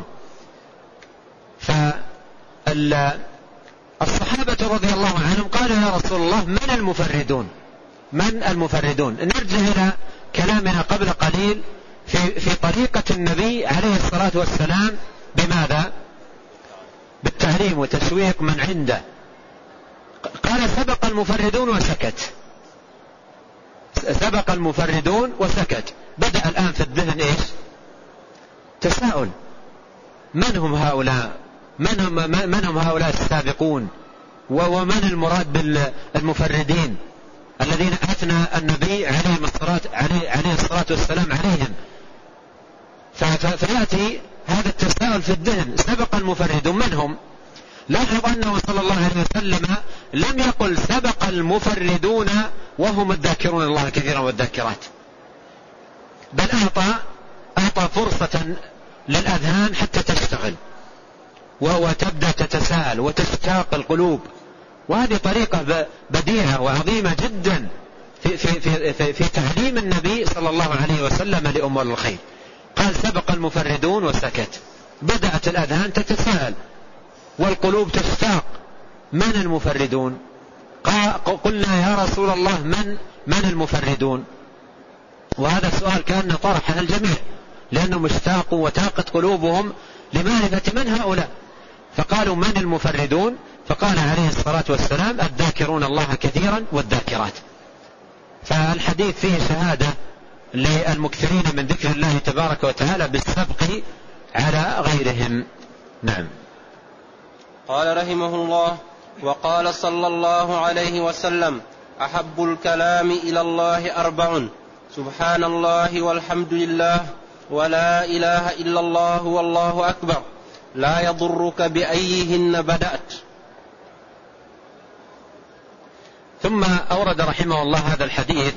فالصحابة رضي الله عنهم قالوا: يا رسول الله من المفردون؟ من المفردون؟ نرجع إلى كلامنا قبل قليل في, في طريقة النبي عليه الصلاة والسلام بماذا؟ بالتعليم وتسويق من عنده. قال: سبق المفردون وسكت. سبق المفردون وسكت. بدأ الآن في الذهن إيش؟ تساؤل: من هم هؤلاء؟ من هم, من هم هؤلاء السابقون؟ ومن المراد بالمفردين الذين أثنى النبي عليه الصلاة, عليه, عليه الصلاة والسلام عليهم؟ فيأتي هذا التساؤل في الذهن. سبق المفردون من هم؟ لاحظ أنه صلى الله عليه وسلم لم يقل سبق المفردون وهم الذاكرون الله كثيرا والذاكرات، بل أعطى, أعطى فرصة للأذهان حتى تشتغل وتبدأ تتساءل وتشتاق القلوب. وهذه طريقة بديعة وعظيمة جدا في, في, في, في, في تعليم النبي صلى الله عليه وسلم لأمور الخير. قال: سبق المفردون وسكت. بدأت الأذهان تتساءل والقلوب تشتاق: من المفردون؟ قلنا: يا رسول الله من من المفردون؟ وهذا السؤال كان طرحه الجميع لأنهم اشتاقوا وتاقت قلوبهم لمعرفة من هؤلاء، فقالوا: من المفردون؟ فقال عليه الصلاة والسلام: الذاكرون الله كثيرا والذاكرات. فالحديث فيه شهادة للمكثرين من ذكر الله تبارك وتعالى بالسبق على غيرهم. نعم. قال رحمه الله: وقال صلى الله عليه وسلم: أحب الكلام إلى الله أربع: سبحان الله والحمد لله ولا إله إلا الله والله أكبر، لا يضرك بأيهن بدأت. ثم أورد رحمه الله هذا الحديث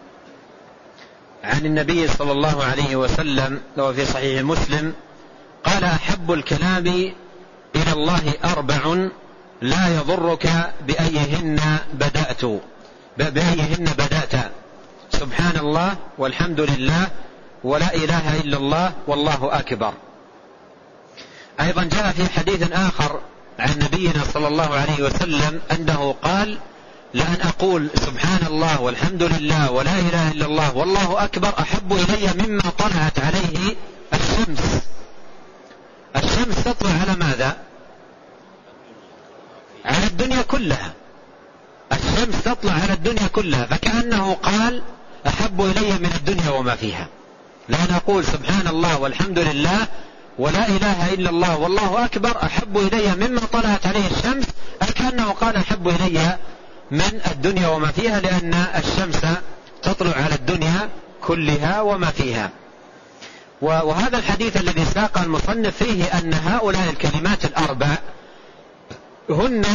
عن النبي صلى الله عليه وسلم لو في صحيح مسلم قال: أحب الكلام إلى الله أربع لا يضرك بأيهن بدأت بأيهن بدأت: سبحان الله والحمد لله ولا إله إلا الله والله أكبر. أيضا جاء في حديث آخر عن نبينا صلى الله عليه وسلم أنه قال: لأن أقول سبحان الله والحمد لله ولا إله إلا الله والله أكبر أحب إلي مما طلعت عليه الشمس. الشمس تطلع على ماذا؟ على الدنيا كلها. الشمس تطلع على الدنيا كلها، فكأنه قال أحب إلي من الدنيا وما فيها. لأن أقول سبحان الله والحمد لله ولا إله إلا الله والله أكبر أحب إلي مما طلعت عليه الشمس، كأنه قال أحب إلي من الدنيا وما فيها، لأن الشمس تطلع على الدنيا كلها وما فيها. وهذا الحديث الذي ساق المصنف فيه أن هؤلاء الكلمات الأربع هن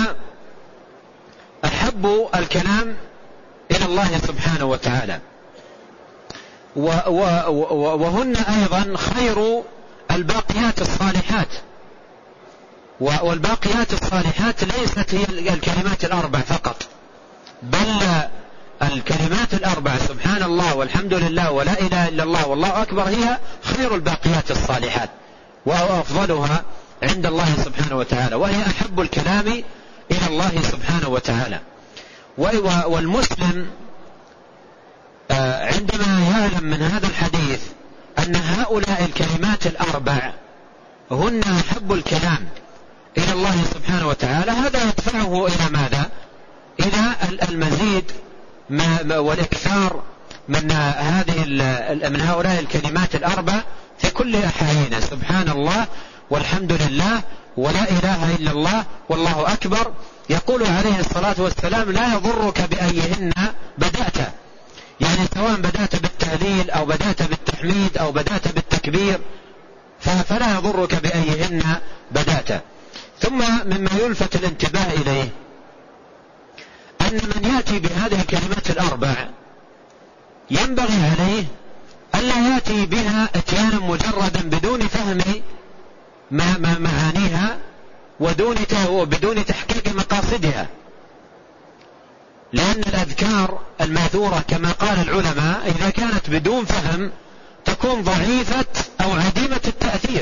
أحب الكلام إلى الله سبحانه وتعالى، وهن أيضا خير الباقيات الصالحات. والباقيات الصالحات ليست هي الكلمات الأربع فقط، بل الكلمات الأربع سبحان الله والحمد لله ولا إله إلا الله والله أكبر هي خير الباقيات الصالحات وأفضلها عند الله سبحانه وتعالى، وهي أحب الكلام إلى الله سبحانه وتعالى. والمسلم عندما يعلم من هذا الحديث أن هؤلاء الكلمات الأربع هن أحب الكلام إلى الله سبحانه وتعالى، هذا يدفعه إلى ماذا؟ إلى المزيد والإكثار من هذه من هؤلاء الكلمات الأربع في كل أحيان، سبحان الله والحمد لله ولا إله إلا الله والله أكبر. يقول عليه الصلاة والسلام لا يضرك بأيهن بدأت، يعني سواء بدأت بالتهليل أو بدأت بالتحميد أو بدأت بالتكبير فلا يضرك بأيهن بدأت. ثم مما يلفت الانتباه إليه أن من يأتي بهذه الكلمات الأربع ينبغي عليه ألا يأتي بها اتيانا مجردا بدون فهم ما معانيها وبدون تحقيق مقاصدها، لأن الأذكار الماثورة كما قال العلماء إذا كانت بدون فهم تكون ضعيفة أو عديمة التأثير،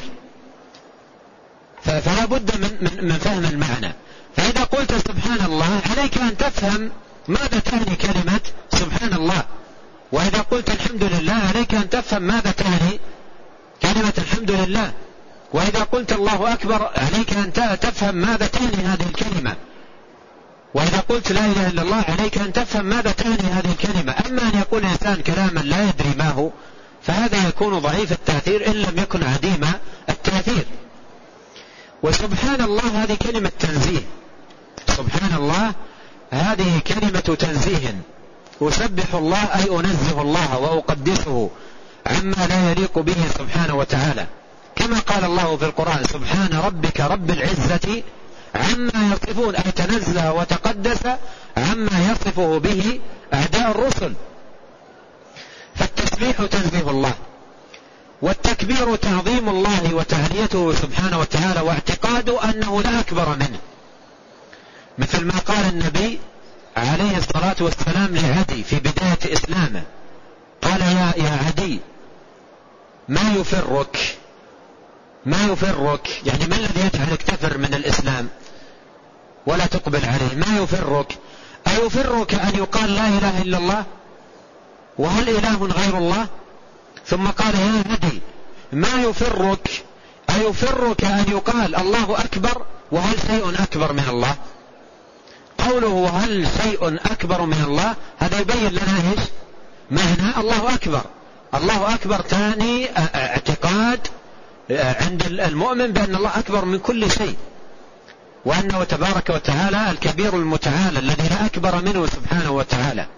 فلا بد من, من, من فهم المعنى. فإذا قلت سبحان الله عليك أن تفهم ماذا تعني كلمة سبحان الله، وإذا قلت الحمد لله عليك أن تفهم ماذا تعني كلمة الحمد لله، وإذا قلت الله أكبر عليك أن تفهم ماذا تعني هذه الكلمة، وإذا قلت لا إله إلا الله عليك أن تفهم ماذا تعني هذه الكلمة. أما أن يقول الإنسان كلاما لا يدري ما هو فهذا يكون ضعيف التأثير إن لم يكن عديم التأثير. وسبحان الله هذه كلمة تنزيه، سبحان الله هذه كلمة تنزيه، أسبح الله أي أنزه الله وأقدسه عما لا يليق به سبحانه وتعالى، كما قال الله في القرآن سبحان ربك رب العزة عما يصفون، أي تنزه وتقدس عما يصفه به أعداء الرسل. فالتسبيح تنزيه الله، والتكبير تعظيم الله وتعليته سبحانه وتعالى واعتقاد أنه لا أكبر منه، مثل ما قال النبي عليه الصلاة والسلام لعدي في بداية إسلامه، قال يا, يا عدي ما يفرك ما يفرك يعني ما الذي يجعلك تفر من الإسلام ولا تقبل عليه؟ ما يفرك؟ أيفرك أن يقال لا إله إلا الله وهل إله غير الله؟ ثم قال يا عدي ما يفرك أيفرك أن يقال الله أكبر وهل شيء أكبر من الله؟ قوله هل شيء أكبر من الله هذا يبين لنا إيش معنى الله أكبر. الله أكبر تعني اعتقاد عند المؤمن بأن الله أكبر من كل شيء، وأنه تبارك وتعالى الكبير المتعالى الذي لا أكبر منه سبحانه وتعالى.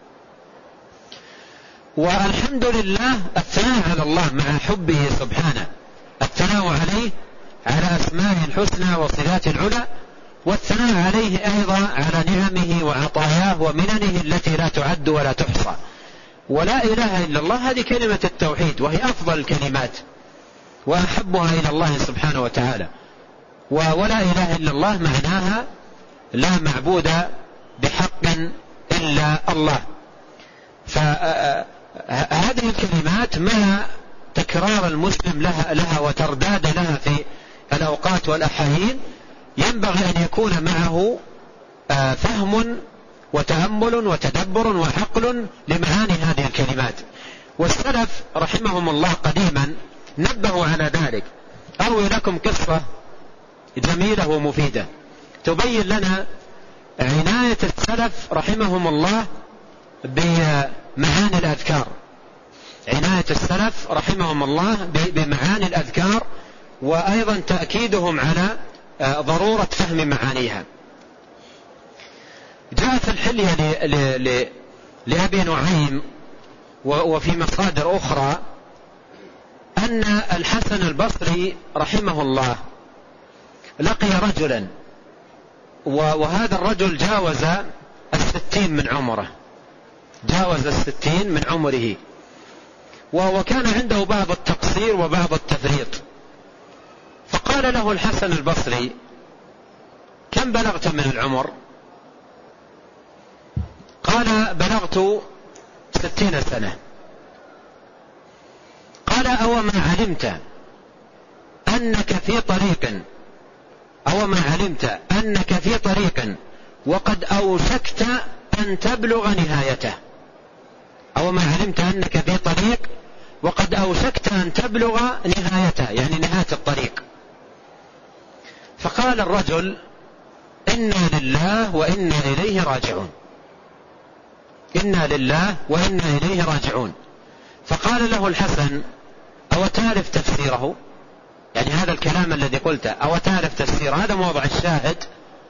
والحمد لله الثناء على الله مع حبه سبحانه، الثناء عليه على أسمائه الحسنى وصفاته العلى، والثناء عليه أيضا على نعمه وعطاياه ومننه التي لا تعد ولا تحصى. ولا إله إلا الله هذه كلمة التوحيد، وهي أفضل الكلمات وأحبها إلى الله سبحانه وتعالى. ولا إله إلا الله معناها لا معبود بحق إلا الله. فهذه الكلمات مع تكرار المسلم لها, لها وترداد لها في الأوقات والأحايين ينبغي أن يكون معه فهم وتأمل وتدبر وعقل لمعاني هذه الكلمات. والسلف رحمهم الله قديما نبهوا على ذلك. أروي لكم قصة جميلة ومفيدة تبين لنا عناية السلف رحمهم الله بمعاني الأذكار، عناية السلف رحمهم الله بمعاني الأذكار، وأيضا تأكيدهم على ضرورة فهم معانيها. جاء في الحلية لأبي نعيم وفي مصادر أخرى أن الحسن البصري رحمه الله لقي رجلا، وهذا الرجل جاوز الستين من عمره، جاوز الستين من عمره، وكان عنده بعض التقصير وبعض التفريط. فقال له الحسن البصري: كم بلغت من العمر؟ قال: بلغت ستين سنة. قال: أو ما علمت أنك في طريق أو ما علمت أنك في طريق وقد أوشكت أن تبلغ نهايته؟ أو ما علمت أنك في طريق وقد أوشكت أن تبلغ نهايته، يعني نهاية الطريق. فقال الرجل: إنا لله وإنا إليه راجعون، إنا لله وإنا إليه راجعون. فقال له الحسن: أو تعرف تفسيره؟ يعني هذا الكلام الذي قلته أو تعرف تفسيره؟ هذا موضع الشاهد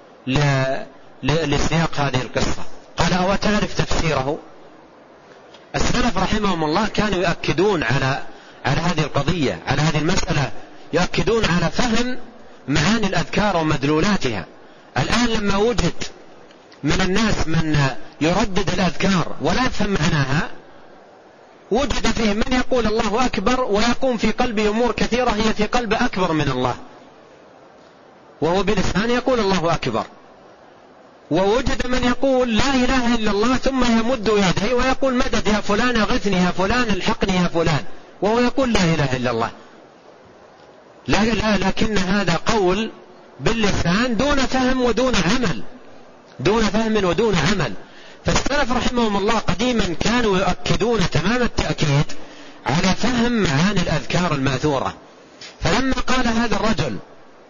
لسياق هذه القصة. قال: أو تعرف تفسيره؟ السلف رحمهم الله كانوا يؤكدون على على هذه القضية، على هذه المسألة، يؤكدون على فهم معاني الأذكار ومدلولاتها. الآن لما وجد من الناس من يردد الأذكار ولا يفهم معناها، وجد فيه من يقول الله أكبر ويقوم في قلبه أمور كثيرة هي في قلب أكبر من الله، وهو بلسان يقول الله أكبر. ووجد من يقول لا إله إلا الله ثم يمد يده ويقول: مدد يا فلان، أغثني يا فلان، الحقني يا فلان، وهو يقول لا إله إلا الله. لا لا لكن هذا قول باللسان دون فهم ودون عمل، دون فهم ودون عمل. فالسلف رحمهم الله قديما كانوا يؤكدون تمام التأكيد على فهم معاني الأذكار الماثورة. فلما قال هذا الرجل: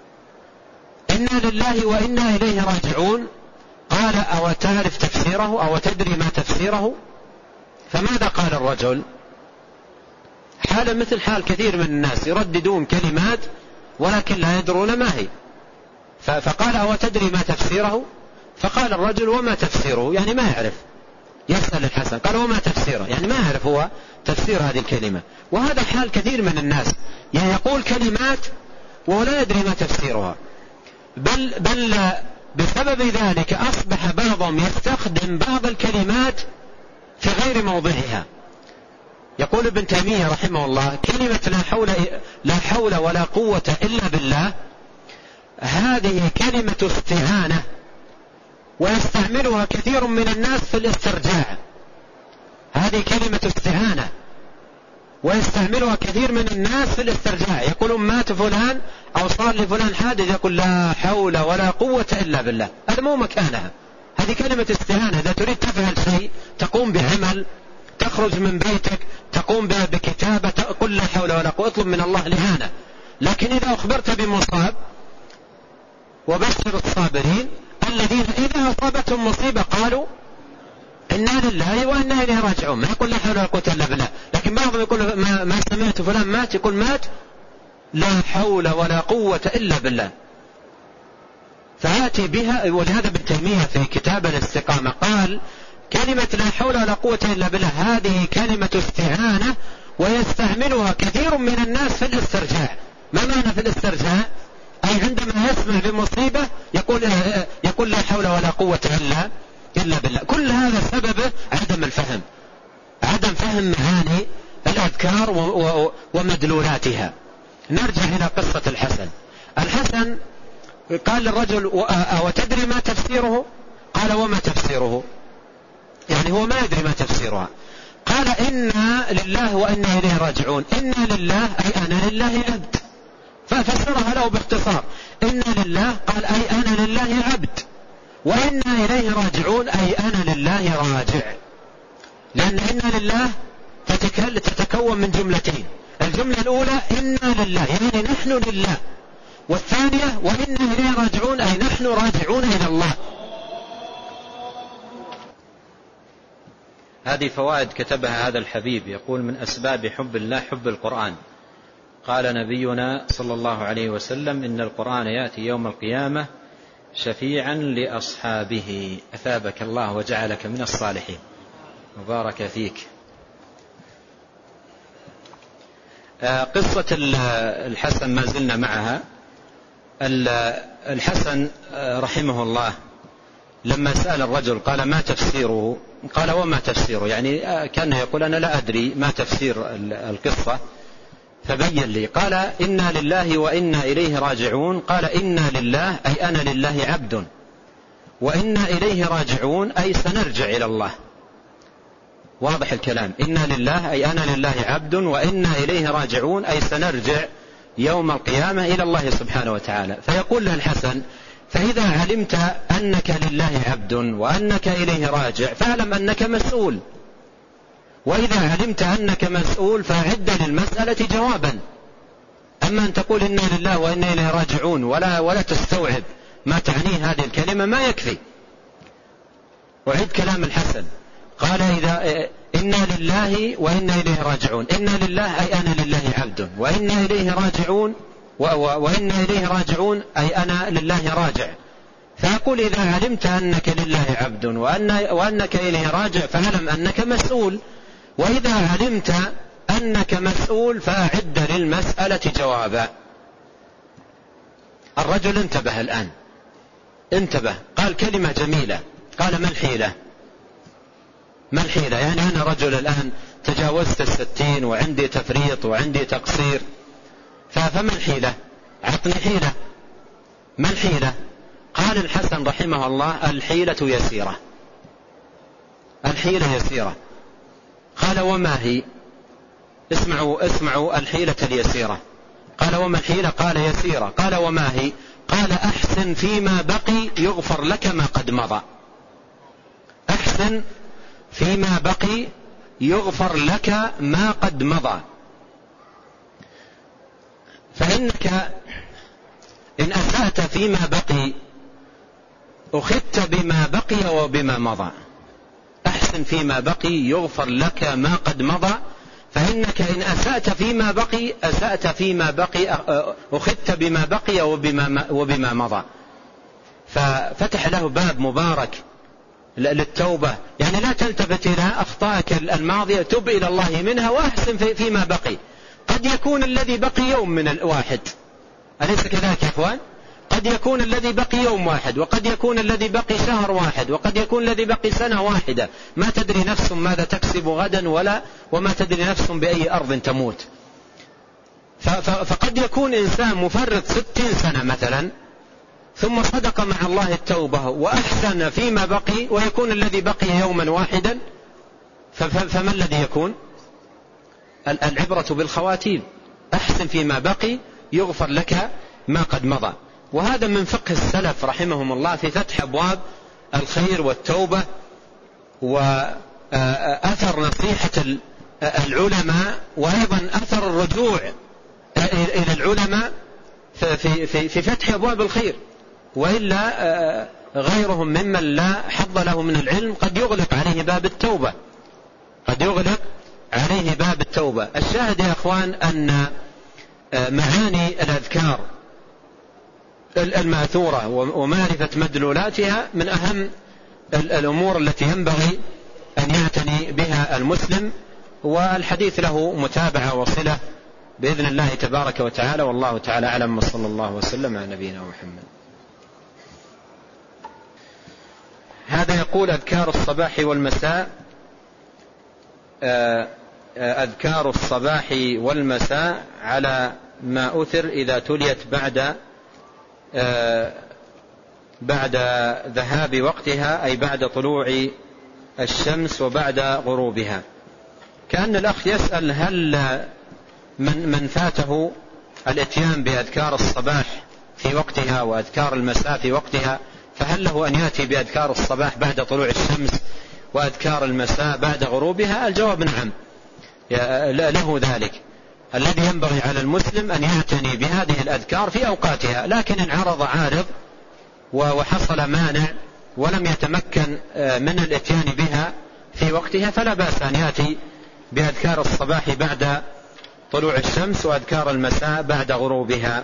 إنا لله وإنا إليه راجعون، قال: أو تعرف تفسيره؟ أو تدري ما تفسيره؟ فماذا قال الرجل؟ حال مثل حال كثير من الناس يرددون كلمات ولكن لا يدرون ما هي. فقال: أو تدري ما تفسيره؟ فقال الرجل: وما تفسيره؟ يعني ما يعرف. يسأل الحسن: قال: وما تفسيره؟ يعني ما يعرف هو تفسير هذه الكلمة. وهذا حال كثير من الناس، يعني يقول كلمات ولا يدري ما تفسيرها، بل, بل بسبب ذلك أصبح بعضهم يستخدم بعض الكلمات في غير موضعها. يقول ابن تيمية رحمه الله: كلمة لا حول, لا حول ولا قوة إلا بالله هذه كلمة استعانة، ويستعملها كثير من الناس في الاسترجاع. هذه كلمة استعانة ويستعملها كثير من الناس في الاسترجاع. يقولون مات فلان أو صار لفلان حادث، يقول لا حول ولا قوة إلا بالله. هذا مو مكانها، هذه كلمة استعانة. إذا تريد تفعل شيء، تقوم بعمل، تخرج من بيتك، تقوم بكتابة، قل لا حول ولا قوة، اطلب من الله الإعانة. لكن إذا أخبرت بمصاب، وبشر الصابرين الذين إذا أصابتهم مصيبة قالوا إنا لله وإنا إليه راجعون. ما يقول لا حول ولا قوة إلا بالله. لكن بعضهم يقول ما, ما سمعت فلان مات، يقول مات لا حول ولا قوة إلا بالله. فآتي بها. ولهذا ابن تيمية في كتاب الاستقامة قال: كلمة لا حول ولا قوة إلا بالله هذه كلمة استعانة، ويستعملها كثير من الناس في الاسترجاع. ما معنى في الاسترجاع؟ أي عندما يسمع بمصيبة يقول يقول لا حول ولا قوة إلا إلا بالله. كل هذا سببه عدم الفهم، عدم فهم معاني الأذكار ومدلولاتها. نرجع إلى قصة الحسن. الحسن قال للرجل: وتدري ما تفسيره؟ قال: وما تفسيره؟ يعني هو ما يدري ما تفسيرها. قال: إنا لله وإنا إليه راجعون. إنا لله أي أنا لله عبد. ففسرها له باختصار: إنا لله، قال أي أنا لله عبد، وإنا إليه راجعون أي أنا لله راجع، لأن إن لله تتكون من جملتين. الجملة الأولى إنا لله يعني نحن لله، والثانية وإنا إليه راجعون أي نحن راجعون إلى الله. هذه فوائد كتبها هذا الحبيب، يقول من أسباب حب الله حب القرآن. قال نبينا صلى الله عليه وسلم إن القرآن يأتي يوم القيامة شفيعا لأصحابه. أثابك الله وجعلك من الصالحين، مبارك فيك. قصة الحسن ما زلنا معها. الحسن رحمه الله لما سأل الرجل قال ما تفسيره؟ قال وما تفسيره؟ يعني كان يقول أنا لا أدري ما تفسير القصة، فبين لي. قال إنا لله وإنا إليه راجعون. قال إنا لله أي أنا لله عبد، وإنا إليه راجعون أي سنرجع إلى الله. واضح الكلام. إنا لله أي أنا لله عبد، وإنا إليه راجعون أي سنرجع يوم القيامة إلى الله سبحانه وتعالى. فيقول له الحسن فإذا علمت أنك لله عبد وأنك إليه راجع فاعلم أنك مسؤول، وإذا علمت أنك مسؤول فأعد للمسألة جوابا. أما أن تقول إنا لله وإنا إليه راجعون ولا, ولا تستوعب ما تعنيه هذه الكلمة ما يكفي. وعد كلام الحسن. قال إذا إنا لله وإنا إليه راجعون. إنا لله أي أنا لله عبد، وإنا إليه راجعون وإنا إليه راجعون أي أنا لله راجع. فأقول إذا علمت أنك لله عبد وأنك إليه راجع فاعلم أنك مسؤول، وإذا علمت أنك مسؤول فأعد للمسألة جوابا. الرجل انتبه الآن، انتبه، قال كلمة جميلة. قال ما الحيلة؟ ما الحيلة؟ يعني أنا رجل الآن تجاوزت الستين وعندي تفريط وعندي تقصير، فما الحيلة؟ عطني حيلة. ما الحيلة؟ قال الحسن رحمه الله الحيلة يسيرة. الحيلة يسيرة. قال وما هي؟ اسمعوا اسمعوا الحيلة اليسيرة. قال وما الحيلة؟ قال يسيرة. قال وما هي؟ قال أحسن فيما بقي يغفر لك ما قد مضى. أحسن فيما بقي يغفر لك ما قد مضى. فإنك إن أسأت فيما بقي أخذت بما بقي وبما مضى. أحسن فيما بقي يغفر لك ما قد مضى، فإنك إن أسأت فيما بقي أسأت فيما بقي أخذت بما بقي وبما, وبما مضى. ففتح له باب مبارك للتوبة، يعني لا تلتفت إلى أخطائك الماضية، تب إلى الله منها وأحسن فيما بقي. قد يكون الذي بقي يوم من الواحد، أليس كذلك يا أخوان؟ قد يكون الذي بقي يوم واحد، وقد يكون الذي بقي شهر واحد، وقد يكون الذي بقي سنة واحدة. ما تدري نفس ماذا تكسب غدا، ولا وما تدري نفس بأي أرض تموت. فقد يكون إنسان مفرط ستين سنة مثلا، ثم صدق مع الله التوبة وأحسن فيما بقي، ويكون الذي بقي يوما واحدا. فما الذي يكون؟ العبرة بالخواتيم. أحسن فيما بقي يغفر لك ما قد مضى. وهذا من فقه السلف رحمهم الله في فتح أبواب الخير والتوبة، وأثر نصيحة العلماء، وأيضا أثر الرجوع إلى العلماء في, في, في فتح أبواب الخير. وإلا غيرهم ممن لا حظ له من العلم قد يغلق عليه باب التوبة، قد يغلق عليه باب التوبة. الشاهد يا أخوان أن معاني الأذكار الماثورة ومعرفة مدلولاتها من أهم الأمور التي ينبغي أن يعتني بها المسلم، والحديث له متابعة وصلة بإذن الله تبارك وتعالى. والله تعالى أعلم، وصلى الله وسلم على نبينا محمد. هذا يقول أذكار الصباح والمساء. أذكار الصباح والمساء على ما أثر إذا تليت بعد بعد ذهاب وقتها، أي بعد طلوع الشمس وبعد غروبها. كأن الأخ يسأل هل من من فاته الاتيان بأذكار الصباح في وقتها وأذكار المساء في وقتها، فهل له أن يأتي بأذكار الصباح بعد طلوع الشمس وأذكار المساء بعد غروبها؟ الجواب نعم، له ذلك. الذي ينبغي على المسلم أن يعتني بهذه الأذكار في أوقاتها، لكن إن عرض عارض وحصل مانع ولم يتمكن من الاتيان بها في وقتها فلا بأس أن يأتي بأذكار الصباح بعد طلوع الشمس وأذكار المساء بعد غروبها.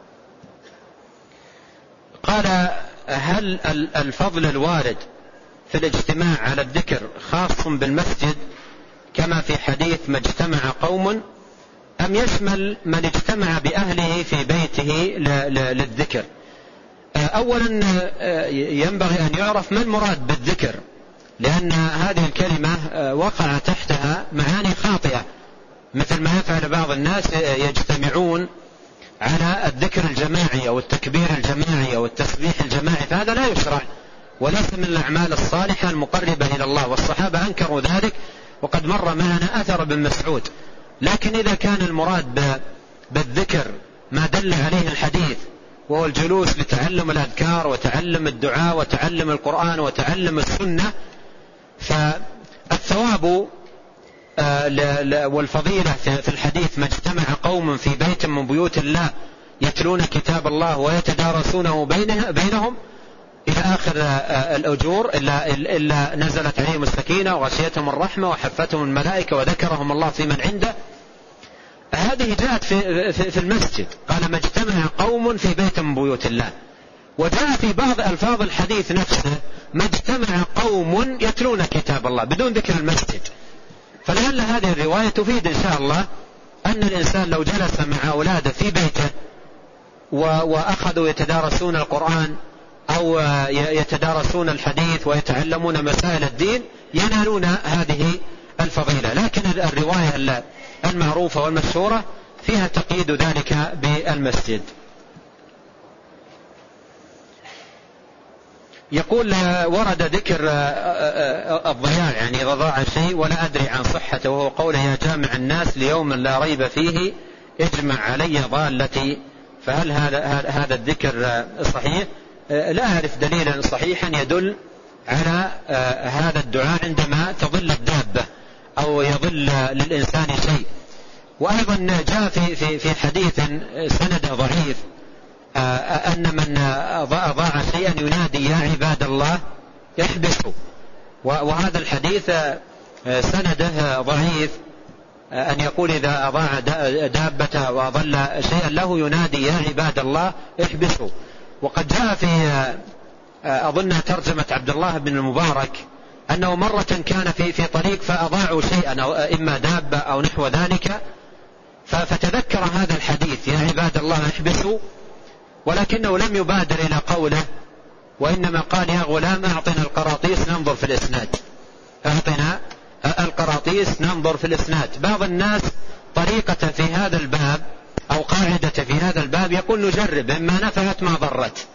قال: هل الفضل الوارد في الاجتماع على الذكر خاص بالمسجد كما في حديث ما اجتمع قوم، أم يشمل من اجتمع بأهله في بيته للذكر؟ أولا ينبغي أن يعرف ما المراد بالذكر، لأن هذه الكلمة وقع تحتها معاني خاطئة، مثل ما يفعل بعض الناس يجتمعون على الذكر الجماعي أو التكبير الجماعي أو التسبيح الجماعي، فهذا لا يشرع وليس من الأعمال الصالحة المقربة إلى الله، والصحابة أنكروا ذلك وقد مر معنا أثر ابن مسعود. لكن إذا كان المراد بالذكر ما دل عليه الحديث، وهو الجلوس لتعلم الأذكار وتعلم الدعاء وتعلم القرآن وتعلم السنة، فالثواب والفضيلة في الحديث ما اجتمع قوم في بيت من بيوت الله يتلون كتاب الله ويتدارسونه بينهم إلى آخر الأجور، إلا, إلا نزلت عليهم السكينة وغشيتهم الرحمة وحفتهم الملائكة وذكرهم الله في من عنده. هذه جاءت في, في المسجد، قال: ما اجتمع قوم في بيت من بيوت الله. وجاء في بعض ألفاظ الحديث نفسه ما اجتمع قوم يتلون كتاب الله بدون ذكر المسجد. فلعل هذه الرواية تفيد إن شاء الله أن الإنسان لو جلس مع أولاده في بيته وأخذوا يتدارسون القرآن أو يتدارسون الحديث ويتعلمون مسائل الدين ينالون هذه الفضيلة. لكن الرواية المعروفة والمشهورة فيها تقييد ذلك بالمسجد. يقول: ورد ذكر الضياع، يعني إذا ضاع شيء ولا أدري عن صحته، وهو قوله: يا جامع الناس ليوم لا ريب فيه اجمع علي ضالتي. فهل هذا هذا الذكر صحيح؟ لا أعرف دليلا صحيحا يدل على هذا الدعاء عندما تضل الدابة أو يضل للإنسان شيء. وأيضا جاء في في في حديث سند ضعيف أن من ضاع شيئا ينادي: يا عباد الله احبسوا. وهذا الحديث سنده ضعيف، أن يقول إذا أضاع دابته وأضل شيئا له ينادي: يا عباد الله احبسوا. وقد جاء في أظن ترجمة عبد الله بن المبارك أنه مرة كان في في طريق فأضاعوا شيئا أو إما دابة أو نحو ذلك، فتذكر هذا الحديث: يا عباد الله احبسوا، ولكنه لم يبادر إلى قوله، وإنما قال: يا غلام أعطنا القراطيس ننظر في الإسناد، أعطنا القراطيس ننظر في الإسناد. بعض الناس طريقة في هذا الباب أو قاعدة في هذا الباب يقول: نجرب، إما نفعت ما ضرت،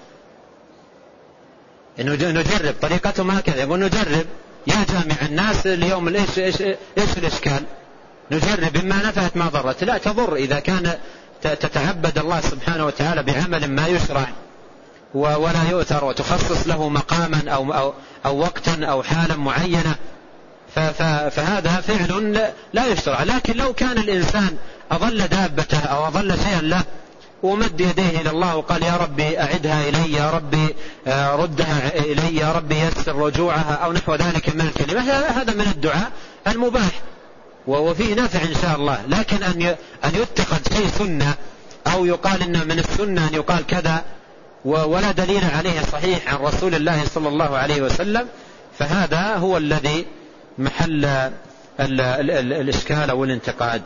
نجرب، طريقتهم هكذا، يقول: نجرب يا جامع الناس اليوم، إيش, إيش, إيش الإشكال؟ نجرب، إما نفعت ما ضرت. لا تضر إذا كان تتعبد الله سبحانه وتعالى بعمل ما يشرع ولا يؤثر وتخصص له مقاما أو, أو, أو وقتا أو حالا معينة، فهذا فعل لا يشرع. لكن لو كان الإنسان أضل دابته أو أضل شيئا له ومد يديه إلى الله وقال: يا ربي أعدها إلي، يا ربي ردها إلي، يا ربي يسر رجوعها أو نحو ذلك من الكلمة، هذا من الدعاء المباح وفيه نافع إن شاء الله. لكن أن يتخذ شيء سنة أو يقال إن من السنة أن يقال كذا ولا دليل عليه صحيح عن رسول الله صلى الله عليه وسلم، فهذا هو الذي محل ال ال ال الإشكال أو الانتقاد.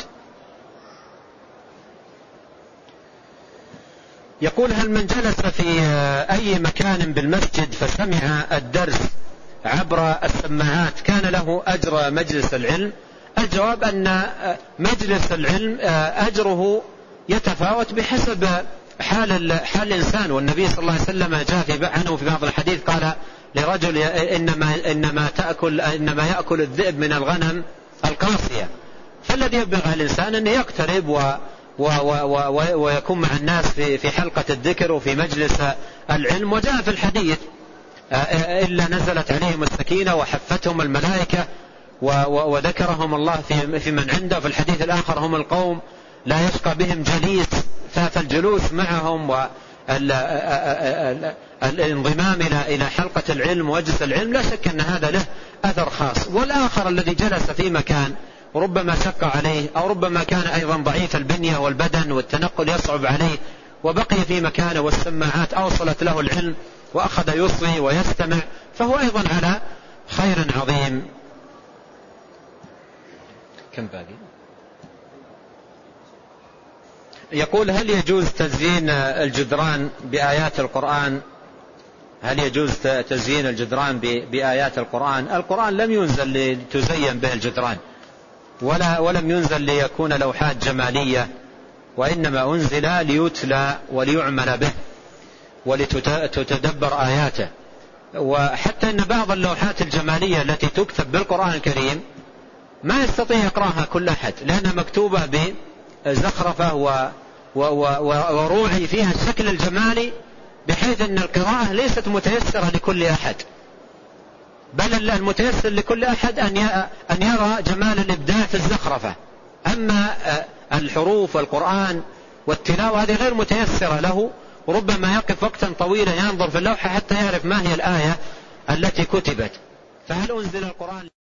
يقول: هل من جلس في أي مكان بالمسجد فسمع الدرس عبر السماعات كان له أجر مجلس العلم؟ الجواب أن مجلس العلم أجره يتفاوت بحسب حال حال الإنسان. والنبي صلى الله عليه وسلم جاء في عنه في بعض الحديث قال لرجل: إنما إنما تأكل إنما يأكل الذئب من الغنم القاصية. فالذي يبغى الإنسان أن يقترب و و و ويكون مع الناس في في حلقة الذكر وفي مجلس العلم. وجاء في الحديث إلا نزلت عليهم السكينة وحفتهم الملائكة وذكرهم الله في من عنده. في الحديث الآخر هم القوم لا يشقى بهم جليس، فالجلوس معهم والانضمام إلى حلقة العلم ومجلس العلم لا شك أن هذا له أثر خاص. والآخر الذي جلس في مكان ربما شق عليه أو ربما كان أيضا ضعيف البنية والبدن والتنقل يصعب عليه وبقي في مكانه والسماعات أوصلت له العلم وأخذ يصغي ويستمع، فهو أيضا على خير عظيم. كم باقي؟ يقول: هل يجوز تزيين الجدران بآيات القرآن؟ هل يجوز تزيين الجدران بآيات القرآن؟ القرآن لم ينزل لتزين به الجدران، ولا ولم ينزل ليكون لوحات جمالية، وإنما أنزل ليتلى وليعمل به ولتتدبر آياته. وحتى أن بعض اللوحات الجمالية التي تكتب بالقرآن الكريم ما يستطيع يقرأها كل أحد، لأنها مكتوبة بزخرفة وروعي فيها الشكل الجمالي، بحيث أن القراءة ليست متيسرة لكل أحد، بل المتيسر لكل أحد أن يرى جمال الإبداع في الزخرفة. أما الحروف والقرآن والتلاوة هذه غير متيسرة له، وربما يقف وقتا طويلا ينظر في اللوحة حتى يعرف ما هي الآية التي كتبت. فهل أنزل القرآن